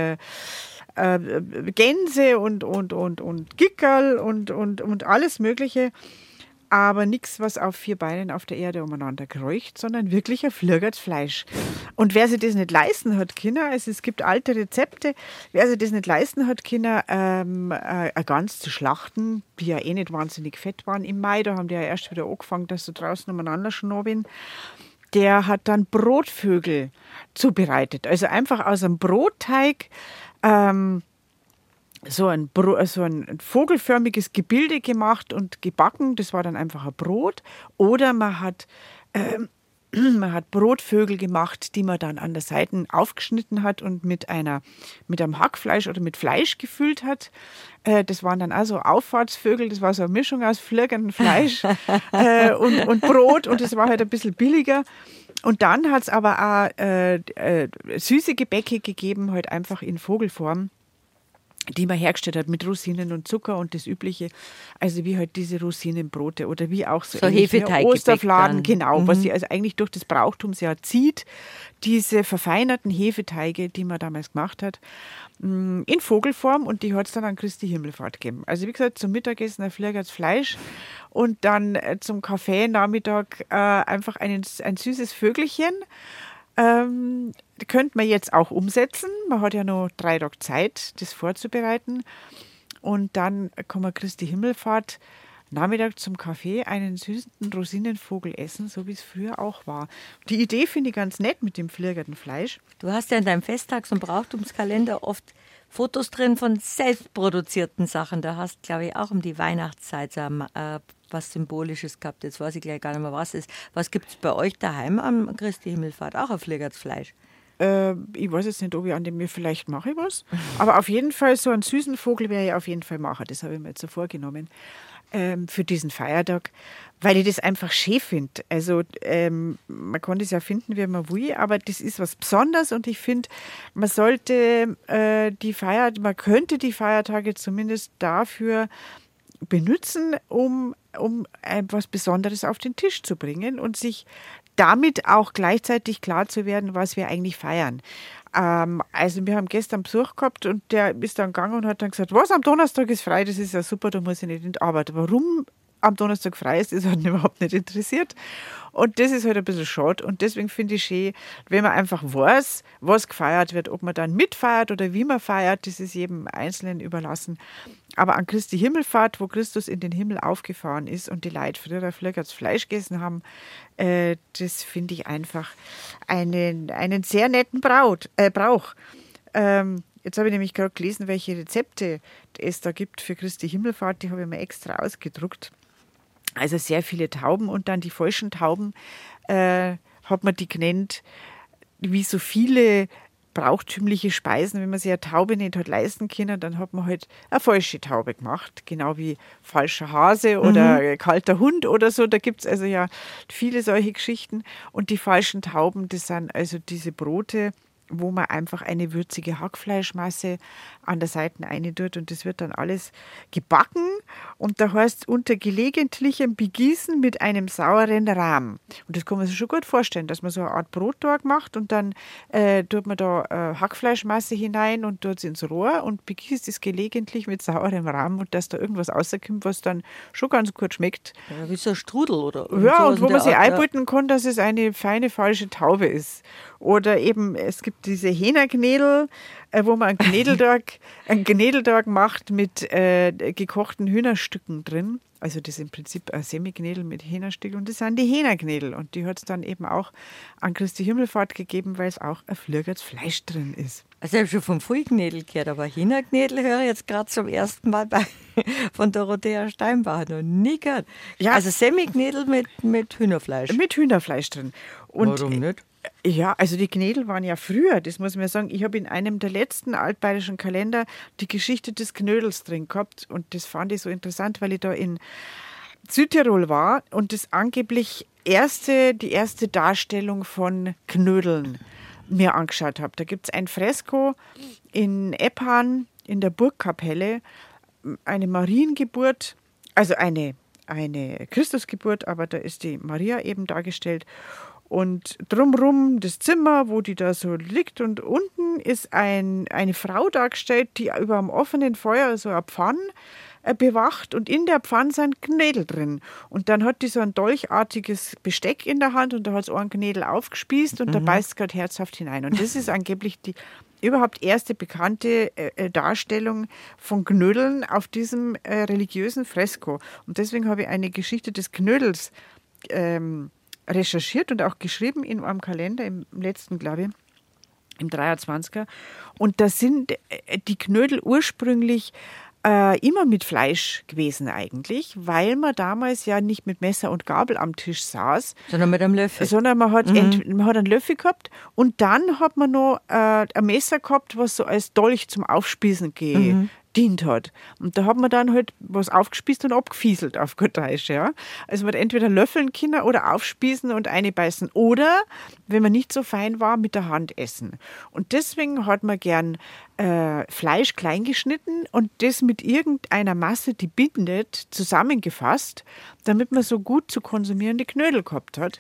Gänse und Gickerl und alles Mögliche. Aber nichts, was auf 4 Beinen auf der Erde umeinander kreucht, sondern wirklich ein Flirgerts Fleisch. Und wer sich das nicht leisten hat, Kinder, also es gibt alte Rezepte, wer sich das nicht leisten hat, Kinder, eine Gans zu schlachten, die ja eh nicht wahnsinnig fett waren im Mai, da haben die ja erst wieder angefangen, dass sie draußen umeinander schnobeln. Der hat dann Brotvögel zubereitet. Also einfach aus einem Brotteig so ein vogelförmiges Gebilde gemacht und gebacken. Das war dann einfach ein Brot. Oder man hat Brotvögel gemacht, die man dann an der Seite aufgeschnitten hat und mit einem Hackfleisch oder mit Fleisch gefüllt hat. Das waren dann also Auffahrtsvögel. Das war so eine Mischung aus flirgendem Fleisch und Brot. Und das war halt ein bisschen billiger. Und dann hat es aber auch süße Gebäcke gegeben, halt einfach in Vogelform, die man hergestellt hat mit Rosinen und Zucker und das Übliche, also wie halt diese Rosinenbrote oder wie auch so Osterfladen, genau, was sie also eigentlich durch das Brauchtum sehr zieht, diese verfeinerten Hefeteige, die man damals gemacht hat, in Vogelform, und die hat es dann an Christi Himmelfahrt gegeben. Also wie gesagt, zum Mittagessen ein Flirgerts Fleisch und dann zum Kaffee Nachmittag einfach ein süßes Vögelchen. Könnte man jetzt auch umsetzen. Man hat ja noch 3 Tage Zeit, das vorzubereiten. Und dann kann man Christi Himmelfahrt Nachmittag zum Kaffee einen süßen Rosinenvogel essen, so wie es früher auch war. Die Idee finde ich ganz nett mit dem flirgerten Fleisch. Du hast ja in deinem Festtags- und Brauchtumskalender oft Fotos drin von selbstproduzierten Sachen. Da hast, glaube ich, auch um die Weihnachtszeit so was Symbolisches gehabt. Jetzt weiß ich gleich gar nicht mehr, was ist. Was gibt es bei euch daheim am Christi Himmelfahrt? Auch ein flirgertes Fleisch? Ich weiß jetzt nicht, ob ich an dem mir vielleicht mache was. Aber auf jeden Fall so einen süßen Vogel werde ich auf jeden Fall machen. Das habe ich mir jetzt so vorgenommen für diesen Feiertag, weil ich das einfach schön finde. Also man kann das ja finden, wie man will, aber das ist was Besonderes und ich finde, man sollte man könnte die Feiertage zumindest dafür benutzen, um etwas Besonderes auf den Tisch zu bringen und sich damit auch gleichzeitig klar zu werden, was wir eigentlich feiern. Also wir haben gestern Besuch gehabt und der ist dann gegangen und hat dann gesagt, was, am Donnerstag ist frei, das ist ja super, da muss ich nicht in die Arbeit. Warum am Donnerstag frei ist, das hat ihn überhaupt nicht interessiert. Und das ist halt ein bisschen schade. Und deswegen finde ich schön, wenn man einfach weiß, was gefeiert wird, ob man dann mitfeiert oder wie man feiert, das ist jedem Einzelnen überlassen. Aber an Christi Himmelfahrt, wo Christus in den Himmel aufgefahren ist und die Leute früher flirgertes Fleisch gegessen haben, das finde ich einfach einen sehr netten Brauch. Jetzt habe ich nämlich gerade gelesen, welche Rezepte es da gibt für Christi Himmelfahrt. Die habe ich mir extra ausgedruckt. Also sehr viele Tauben und dann die falschen Tauben hat man die genannt, wie so viele brauchtümliche Speisen. Wenn man sich eine Taube nicht hat leisten können, dann hat man halt eine falsche Taube gemacht. Genau wie falscher Hase oder kalter Hund oder so. Da gibt es also ja viele solche Geschichten. Und die falschen Tauben, das sind also diese Brote, wo man einfach eine würzige Hackfleischmasse an der Seite reintut und das wird dann alles gebacken und da heißt unter gelegentlichem Begießen mit einem sauren Rahm. Und das kann man sich schon gut vorstellen, dass man so eine Art Brotteig macht und dann tut man da Hackfleischmasse hinein und tut es ins Rohr und begießt es gelegentlich mit saurem Rahm und dass da irgendwas rauskommt, was dann schon ganz gut schmeckt. Ja, wie so ein Strudel oder ja, und wo man sich einbilden kann, dass es eine feine falsche Taube ist. Oder eben, es gibt diese Hähnerknädel, wo man einen Knädelteig macht mit gekochten Hühnerstücken drin. Also das ist im Prinzip ein Semiknädel mit Hähnerstücken und das sind die Hähnerknädel. Und die hat es dann eben auch an Christi Himmelfahrt gegeben, weil es auch ein flirgertes Fleisch drin ist. Also ich habe schon vom Vollknädel gehört, aber Hähnerknädel höre ich jetzt gerade zum ersten Mal von Dorothea Steinbach. Noch nie gehört. Ja. Also Semiknädel mit Hühnerfleisch. Mit Hühnerfleisch drin. Und warum nicht? Ja, also die Knädel waren ja früher, das muss man sagen. Ich habe in einem der letzten altbayerischen Kalender die Geschichte des Knödels drin gehabt und das fand ich so interessant, weil ich da in Südtirol war und das angeblich die erste Darstellung von Knödeln mir angeschaut habe. Da gibt es ein Fresko in Eppan in der Burgkapelle, eine Mariengeburt, also eine Christusgeburt, aber da ist die Maria eben dargestellt. Und drumherum das Zimmer, wo die da so liegt und unten ist eine Frau dargestellt, die über einem offenen Feuer so eine Pfanne bewacht und in der Pfanne sind Knädel drin. Und dann hat die so ein dolchartiges Besteck in der Hand und da hat es einen Knädel aufgespießt und da beißt es gerade herzhaft hinein. Und das ist angeblich die überhaupt erste bekannte Darstellung von Knödeln auf diesem religiösen Fresko. Und deswegen habe ich eine Geschichte des Knödels recherchiert und auch geschrieben in einem Kalender, im letzten, glaube ich, im 23er. Und da sind die Knödel ursprünglich immer mit Fleisch gewesen eigentlich, weil man damals ja nicht mit Messer und Gabel am Tisch saß. Sondern mit einem Löffel. Sondern man hat einen Löffel gehabt und dann hat man noch ein Messer gehabt, was so als Dolch zum Aufspießen gedient hat. Und da hat man dann halt was aufgespießt und abgefieselt auf gut Deutsch. Ja? Also man hat entweder löffeln können oder aufspießen und einbeißen oder, wenn man nicht so fein war, mit der Hand essen. Und deswegen hat man gern Fleisch klein geschnitten und das mit irgendeiner Masse, die bindet, zusammengefasst, damit man so gut zu konsumierende Knödel gehabt hat.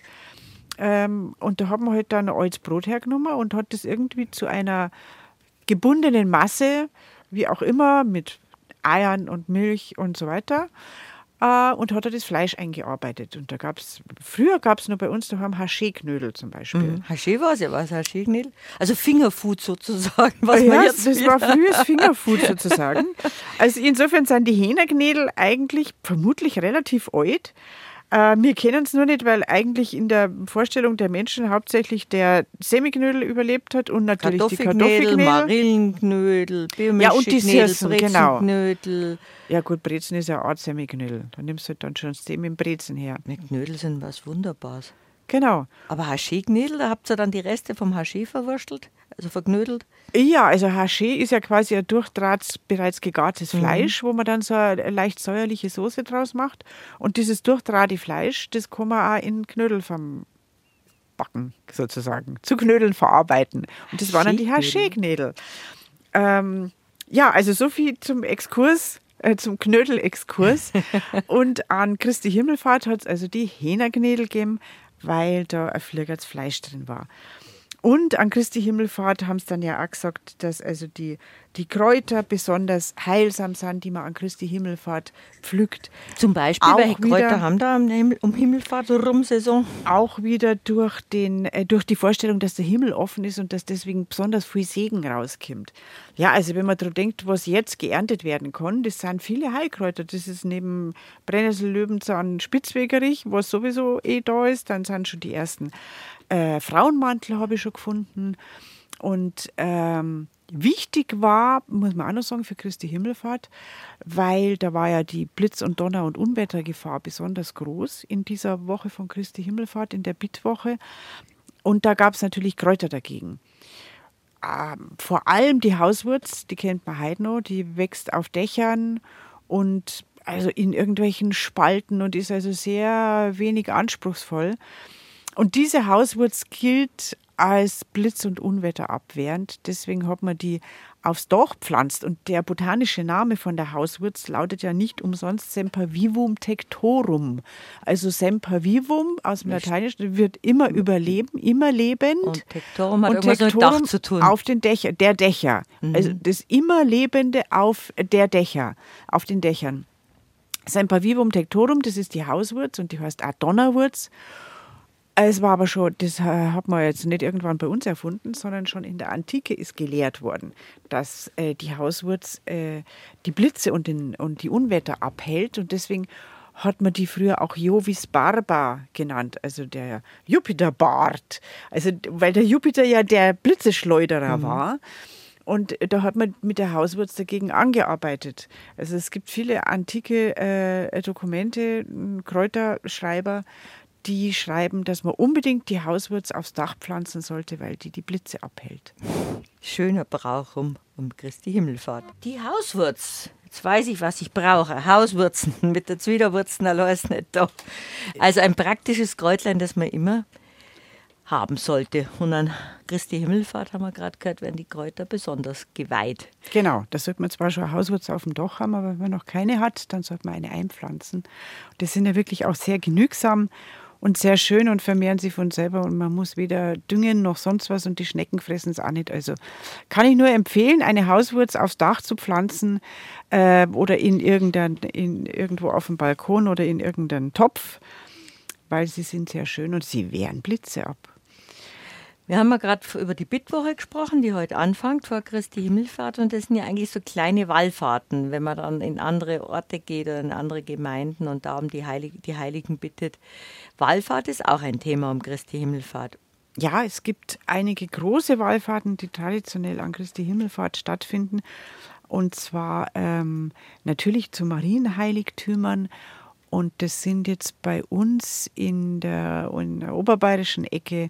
Und da hat man halt dann ein altes Brot hergenommen und hat das irgendwie zu einer gebundenen Masse, wie auch immer, mit Eiern und Milch und so weiter, und hat das Fleisch eingearbeitet. Und früher gab es noch bei uns daheim Haché-Knödel zum Beispiel. Haché war es ja, was Haché-Knödel? Also Fingerfood sozusagen, was Ja, man jetzt das war frühes Fingerfood sozusagen. Also insofern sind die Hähnerknödel eigentlich vermutlich relativ alt. Wir kennen es nur nicht, weil eigentlich in der Vorstellung der Menschen hauptsächlich der Semiknödel überlebt hat und natürlich die Kartoffelknödel. Marillenknödel, Ja, und die Biermischknödel, Sirsen, genau. Brezenknödel. Ja gut, Brezen ist ja eine Art Semiknödel. Da nimmst du halt dann schon das Semi im Brezen her. Mit Knödel sind was Wunderbares. Genau. Aber Haché-Knödel, da habt ihr dann die Reste vom Haché verwurstelt, also verknödelt? Ja, also Haché ist ja quasi ein durch Draht bereits gegartes Fleisch, wo man dann so eine leicht säuerliche Soße draus macht. Und dieses durchdrahtige Fleisch, das kann man auch in Knödel backen, sozusagen. Zu Knödeln verarbeiten. Und das waren dann die Haché-Knödel. Ja, also so viel zum Exkurs. Zum Knödel-Exkurs. Und an Christi Himmelfahrt hat es also die Hähnerknödel gegeben, weil da ein Fliegerts Fleisch drin war. Und an Christi Himmelfahrt haben sie dann ja auch gesagt, dass also die Kräuter besonders heilsam sind, die man an Christi Himmelfahrt pflückt. Zum Beispiel, auch welche Kräuter haben da um Himmelfahrt rum Saison? Auch wieder durch die Vorstellung, dass der Himmel offen ist und dass deswegen besonders viel Segen rauskommt. Ja, also wenn man daran denkt, was jetzt geerntet werden kann, das sind viele Heilkräuter. Das ist neben Brennnessel, Löwenzahn, Spitzwegerich, was sowieso da ist. Dann sind schon die ersten Frauenmantel habe ich schon gefunden. Und wichtig war, muss man auch noch sagen, für Christi Himmelfahrt, weil da war ja die Blitz- und Donner- und Unwettergefahr besonders groß in dieser Woche von Christi Himmelfahrt, in der Bittwoche. Und da gab es natürlich Kräuter dagegen. Vor allem die Hauswurz, die kennt man heute noch, die wächst auf Dächern und also in irgendwelchen Spalten und ist also sehr wenig anspruchsvoll. Und diese Hauswurz gilt als Blitz- und Unwetter abwehrend. Deswegen hat man die aufs Dach pflanzt. Und der botanische Name von der Hauswurz lautet ja nicht umsonst Sempervivum tectorum. Also Sempervivum aus dem Lateinischen wird immer überleben, immer lebend. Und Tectorum hat irgendwas mit Dach zu tun. Auf den Dächern, der Dächer. Also das Immerlebende auf der Dächer, auf den Dächern. Sempervivum tectorum, das ist die Hauswurz und die heißt auch Donnerwurz. Es war aber schon, das hat man jetzt nicht irgendwann bei uns erfunden, sondern schon in der Antike ist gelehrt worden, dass die Hauswurz die Blitze und die Unwetter abhält. Und deswegen hat man die früher auch Jovis Barba genannt, also der Jupiterbart. Also, weil der Jupiter ja der Blitzeschleuderer war. Und da hat man mit der Hauswurz dagegen angearbeitet. Also es gibt viele antike Dokumente, Kräuterschreiber, die schreiben, dass man unbedingt die Hauswurz aufs Dach pflanzen sollte, weil die Blitze abhält. Schöner Brauch um Christi Himmelfahrt. Die Hauswurz. Jetzt weiß ich, was ich brauche. Hauswurzen. Mit der Zwiderwurzen allein ist nicht da. Also ein praktisches Kräutlein, das man immer haben sollte. Und an Christi Himmelfahrt, haben wir gerade gehört, werden die Kräuter besonders geweiht. Genau, da sollte man zwar schon eine Hauswurz auf dem Dach haben, aber wenn man noch keine hat, dann sollte man eine einpflanzen. Das sind ja wirklich auch sehr genügsam und sehr schön und vermehren sich von selber und man muss weder düngen noch sonst was und die Schnecken fressen es auch nicht. Also kann ich nur empfehlen, eine Hauswurz aufs Dach zu pflanzen oder irgendwo auf dem Balkon oder in irgendeinen Topf, weil sie sind sehr schön und sie wehren Blitze ab. Wir haben ja gerade über die Bittwoche gesprochen, die heute anfängt vor Christi Himmelfahrt. Und das sind ja eigentlich so kleine Wallfahrten, wenn man dann in andere Orte geht oder in andere Gemeinden und da um die Heiligen bittet. Wallfahrt ist auch ein Thema um Christi Himmelfahrt. Ja, es gibt einige große Wallfahrten, die traditionell an Christi Himmelfahrt stattfinden. Und zwar natürlich zu Marienheiligtümern. Und das sind jetzt bei uns in der oberbayerischen Ecke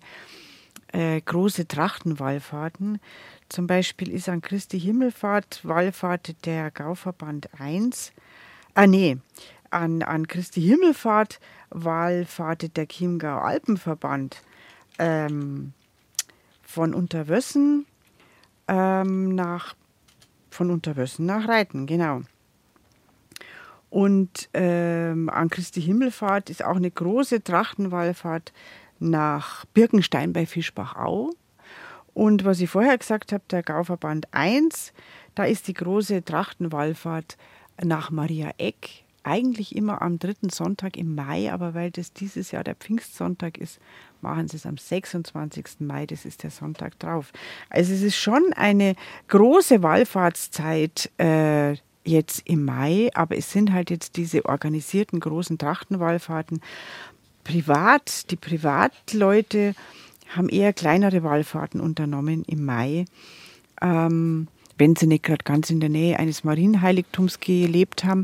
große Trachtenwallfahrten. Zum Beispiel ist an Christi Himmelfahrt Wallfahrt der Gauverband 1. An Christi Himmelfahrt wallfahrtet der Chiemgau Alpenverband von Unterwössen nach Reiten, genau. Und an Christi Himmelfahrt ist auch eine große Trachtenwallfahrt nach Birkenstein bei Fischbach-Au. Und was ich vorher gesagt habe, der Gauverband 1, da ist die große Trachtenwallfahrt nach Maria Eck, eigentlich immer am 3. Sonntag im Mai, aber weil das dieses Jahr der Pfingstsonntag ist, machen sie es am 26. Mai, das ist der Sonntag drauf. Also es ist schon eine große Wallfahrtszeit jetzt im Mai, aber es sind halt jetzt diese organisierten großen Trachtenwallfahrten. Die Privatleute haben eher kleinere Wallfahrten unternommen im Mai, wenn sie nicht gerade ganz in der Nähe eines Marienheiligtums gelebt haben,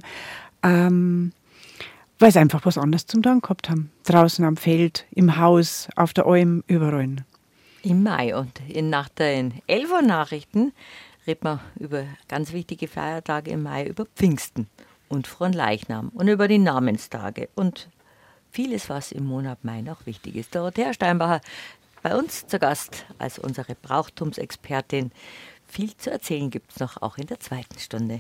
weil sie einfach was anderes zum Tun gehabt haben. Draußen am Feld, im Haus, auf der Alm, überall. Im Mai und nach den 11 Uhr Nachrichten reden wir über ganz wichtige Feiertage im Mai, über Pfingsten und Fronleichnam und über die Namenstage und vieles, was im Monat Mai noch wichtig ist. Dorothea Steinbacher bei uns zu Gast als unsere Brauchtumsexpertin. Viel zu erzählen gibt es noch, auch in der 2. Stunde.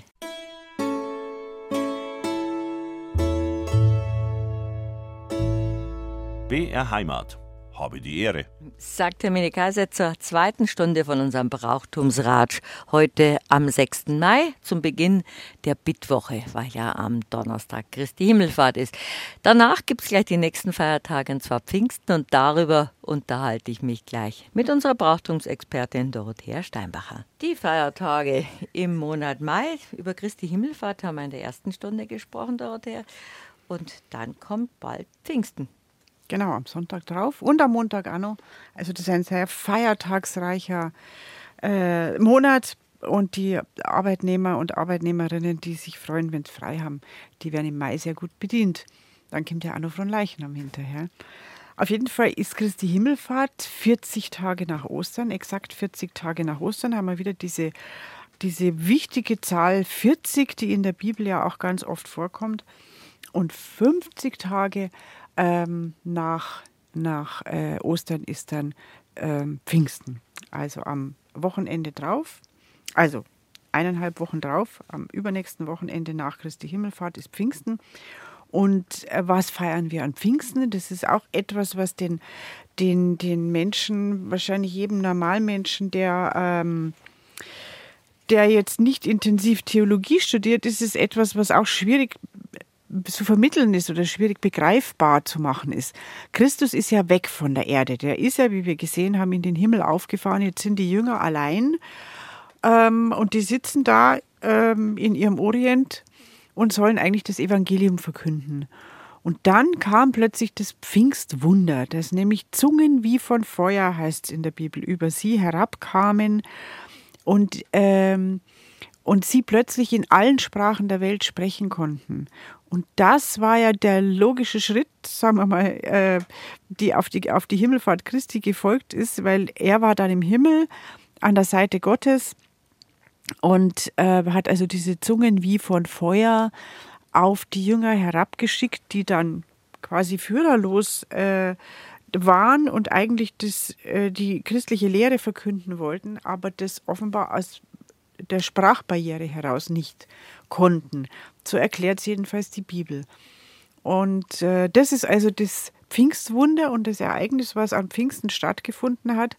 BR Heimat. Habe die Ehre. Sagt Hermine Kaiser zur 2. Stunde von unserem Brauchtumsratsch. Heute am 6. Mai zum Beginn der Bittwoche, weil ja am Donnerstag Christi Himmelfahrt ist. Danach gibt es gleich die nächsten Feiertage, und zwar Pfingsten, und darüber unterhalte ich mich gleich mit unserer Brauchtumsexpertin Dorothea Steinbacher. Die Feiertage im Monat Mai, über Christi Himmelfahrt haben wir in der 1. Stunde gesprochen, Dorothea. Und dann kommt bald Pfingsten. Genau, am Sonntag drauf und am Montag auch noch. Also das ist ein sehr feiertagsreicher Monat und die Arbeitnehmer und Arbeitnehmerinnen, die sich freuen, wenn sie frei haben, die werden im Mai sehr gut bedient. Dann kommt ja auch noch Fronleichnam hinterher. Auf jeden Fall ist Christi Himmelfahrt 40 Tage nach Ostern, exakt 40 Tage nach Ostern haben wir wieder diese wichtige Zahl 40, die in der Bibel ja auch ganz oft vorkommt, und 50 Tage nach Ostern ist dann Pfingsten, also am Wochenende drauf, also 1,5 Wochen drauf, am übernächsten Wochenende nach Christi Himmelfahrt ist Pfingsten. Und was feiern wir an Pfingsten? Das ist auch etwas, was den Menschen, wahrscheinlich jedem Normalmenschen, der jetzt nicht intensiv Theologie studiert, ist es etwas, was auch schwierig zu vermitteln ist oder schwierig begreifbar zu machen ist. Christus ist ja weg von der Erde. Der ist ja, wie wir gesehen haben, in den Himmel aufgefahren. Jetzt sind die Jünger allein und die sitzen da in ihrem Orient und sollen eigentlich das Evangelium verkünden. Und dann kam plötzlich das Pfingstwunder, dass nämlich Zungen wie von Feuer, heißt es in der Bibel, über sie herabkamen und sie plötzlich in allen Sprachen der Welt sprechen konnten. Und das war ja der logische Schritt, sagen wir mal, die auf die Himmelfahrt Christi gefolgt ist, weil er war dann im Himmel an der Seite Gottes und hat also diese Zungen wie von Feuer auf die Jünger herabgeschickt, die dann quasi führerlos waren und eigentlich die christliche Lehre verkünden wollten, aber das offenbar aus der Sprachbarriere heraus nicht konnten. So erklärt es jedenfalls die Bibel. Und das ist also das Pfingstwunder und das Ereignis, was am Pfingsten stattgefunden hat.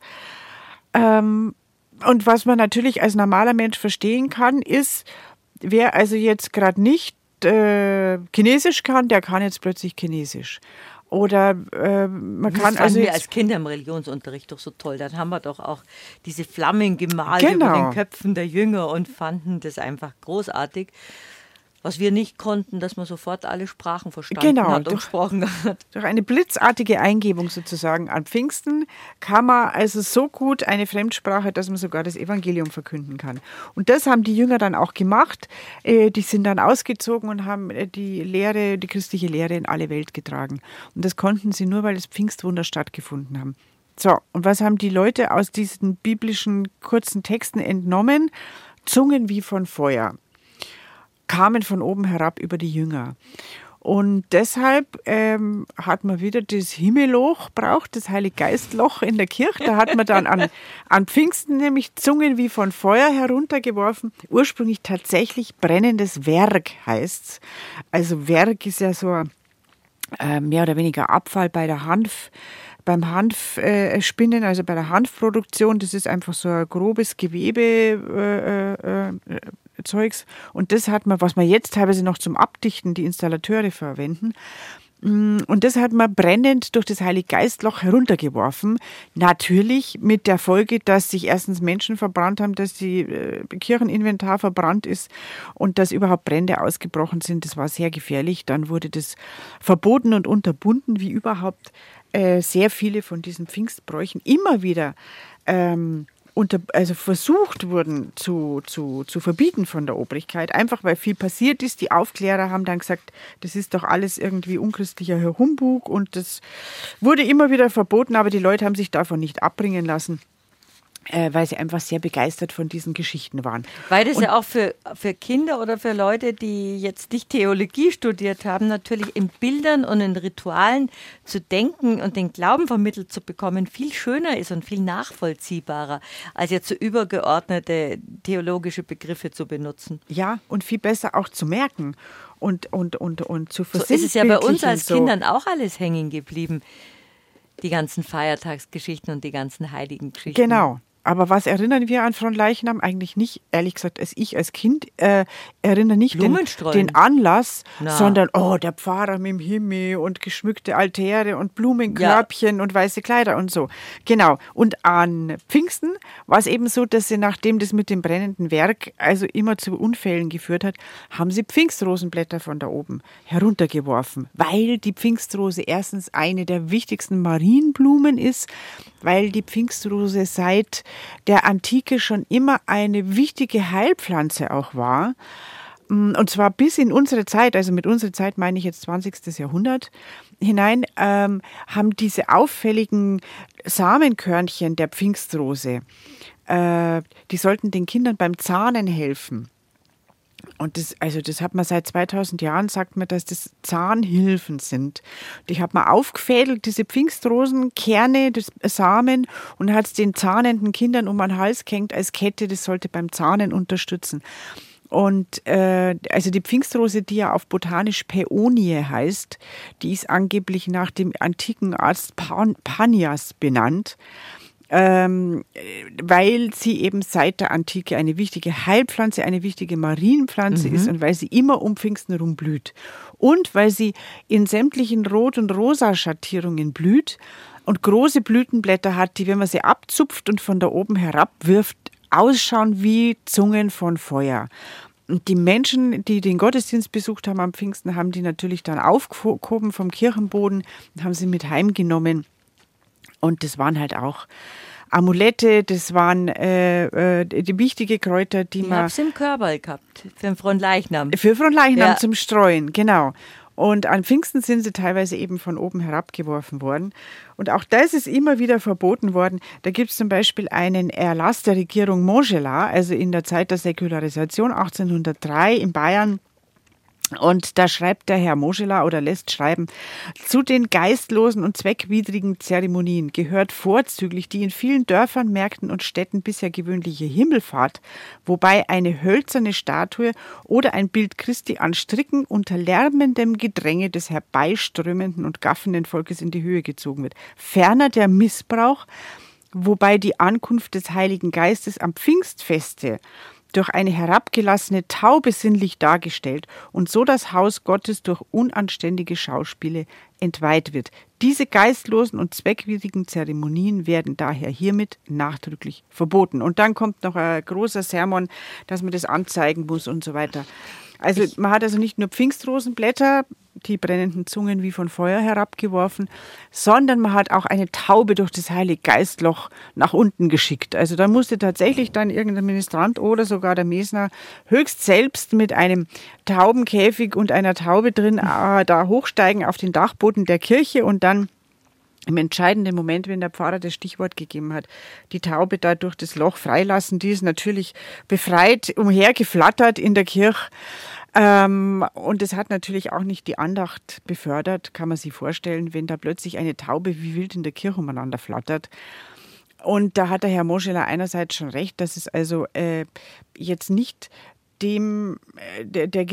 Und was man natürlich als normaler Mensch verstehen kann, ist, wer also jetzt gerade nicht Chinesisch kann, der kann jetzt plötzlich Chinesisch. Oder man kann also wir als Kinder im Religionsunterricht doch so toll. Dann haben wir doch auch diese Flammen gemalt über den Köpfen der Jünger und fanden das einfach großartig. Was wir nicht konnten, dass man sofort alle Sprachen verstanden hat und gesprochen hat. Durch eine blitzartige Eingebung sozusagen an Pfingsten kann man also so gut eine Fremdsprache, dass man sogar das Evangelium verkünden kann. Und das haben die Jünger dann auch gemacht. Die sind dann ausgezogen und haben die christliche Lehre in alle Welt getragen. Und das konnten sie nur, weil das Pfingstwunder stattgefunden haben. So, und was haben die Leute aus diesen biblischen kurzen Texten entnommen? Zungen wie von Feuer kamen von oben herab über die Jünger. Und deshalb hat man wieder das Himmelloch braucht, das Heiliggeistloch in der Kirche. Da hat man dann an Pfingsten nämlich Zungen wie von Feuer heruntergeworfen. Ursprünglich tatsächlich brennendes Werg heißt's. Also Werg ist ja so mehr oder weniger Abfall bei der beim Hanfspinnen, also bei der Hanfproduktion. Das ist einfach so ein grobes Gewebe, Zeugs. Und das hat man, was man jetzt teilweise noch zum Abdichten die Installateure verwenden. Und das hat man brennend durch das Heiliggeistloch heruntergeworfen. Natürlich mit der Folge, dass sich erstens Menschen verbrannt haben, dass die Kircheninventar verbrannt ist und dass überhaupt Brände ausgebrochen sind. Das war sehr gefährlich. Dann wurde das verboten und unterbunden, wie überhaupt sehr viele von diesen Pfingstbräuchen immer wieder versucht wurden zu verbieten von der Obrigkeit, einfach weil viel passiert ist. Die Aufklärer haben dann gesagt, das ist doch alles irgendwie unchristlicher Humbug und das wurde immer wieder verboten, aber die Leute haben sich davon nicht abbringen lassen, weil sie einfach sehr begeistert von diesen Geschichten waren. Weil das ja auch für Kinder oder für Leute, die jetzt nicht Theologie studiert haben, natürlich in Bildern und in Ritualen zu denken und den Glauben vermittelt zu bekommen, viel schöner ist und viel nachvollziehbarer, als jetzt so übergeordnete theologische Begriffe zu benutzen. Ja, und viel besser auch zu merken und zu versinnbildlichen. So ist es ja bei uns als Kindern auch alles hängen geblieben. Die ganzen Feiertagsgeschichten und die ganzen heiligen Geschichten. Genau. Aber was erinnern wir an Fronleichnam? Eigentlich nicht, ehrlich gesagt, als Kind erinnere nicht den Anlass, sondern der Pfarrer mit dem Himmel und geschmückte Altäre und Blumenkörbchen und weiße Kleider und so. Genau. Und an Pfingsten war es eben so, dass sie, nachdem das mit dem brennenden Werk also immer zu Unfällen geführt hat, haben sie Pfingstrosenblätter von da oben heruntergeworfen, weil die Pfingstrose erstens eine der wichtigsten Marienblumen ist, weil die Pfingstrose seit der Antike schon immer eine wichtige Heilpflanze auch war. Und zwar bis in unsere Zeit, also mit unserer Zeit meine ich jetzt 20. Jahrhundert hinein, haben diese auffälligen Samenkörnchen der Pfingstrose, die sollten den Kindern beim Zahnen helfen. Und das hat man seit 2000 Jahren, sagt man, dass das Zahnhilfen sind. Die hat man aufgefädelt, diese Pfingstrosenkerne, das Samen, und hat es den zahnenden Kindern um den Hals gehängt als Kette, das sollte beim Zahnen unterstützen. Und die Pfingstrose, die ja auf Botanisch Päonie heißt, die ist angeblich nach dem antiken Arzt Panias benannt. Weil sie eben seit der Antike eine wichtige Heilpflanze, eine wichtige Marienpflanze ist und weil sie immer um Pfingsten rum blüht. Und weil sie in sämtlichen Rot- und Rosa-Schattierungen blüht und große Blütenblätter hat, die, wenn man sie abzupft und von da oben herabwirft, ausschauen wie Zungen von Feuer. Und die Menschen, die den Gottesdienst besucht haben am Pfingsten, haben die natürlich dann aufgehoben vom Kirchenboden und haben sie mit heimgenommen. Und das waren halt auch Amulette, das waren die wichtige Kräuter, die man... Ich habe es im Körperl gehabt, für den Fronleichnam. Für Fronleichnam zum Streuen, genau. Und an Pfingsten sind sie teilweise eben von oben herabgeworfen worden. Und auch das ist immer wieder verboten worden. Da gibt es zum Beispiel einen Erlass der Regierung Montgelas, also in der Zeit der Säkularisation 1803 in Bayern. Und da schreibt der Herr Montgelas oder lässt schreiben, zu den geistlosen und zweckwidrigen Zeremonien gehört vorzüglich die in vielen Dörfern, Märkten und Städten bisher gewöhnliche Himmelfahrt, wobei eine hölzerne Statue oder ein Bild Christi an Stricken unter lärmendem Gedränge des herbeiströmenden und gaffenden Volkes in die Höhe gezogen wird. Ferner der Missbrauch, wobei die Ankunft des Heiligen Geistes am Pfingstfeste durch eine herabgelassene Taube sinnlich dargestellt und so das Haus Gottes durch unanständige Schauspiele entweiht wird. Diese geistlosen und zweckwidrigen Zeremonien werden daher hiermit nachdrücklich verboten. Und dann kommt noch ein großer Sermon, dass man das anzeigen muss und so weiter. Also man hat also nicht nur Pfingstrosenblätter, die brennenden Zungen wie von Feuer herabgeworfen, sondern man hat auch eine Taube durch das Heiliggeistloch nach unten geschickt. Also da musste tatsächlich dann irgendein Ministrant oder sogar der Mesner höchst selbst mit einem Taubenkäfig und einer Taube drin da hochsteigen auf den Dachboden der Kirche und dann im entscheidenden Moment, wenn der Pfarrer das Stichwort gegeben hat, die Taube da durch das Loch freilassen. Die ist natürlich befreit umhergeflattert in der Kirche. Und es hat natürlich auch nicht die Andacht befördert, kann man sich vorstellen, wenn da plötzlich eine Taube wie wild in der Kirche umeinander flattert. Und da hat der Herr Montgelas einerseits schon recht, dass es also jetzt nicht der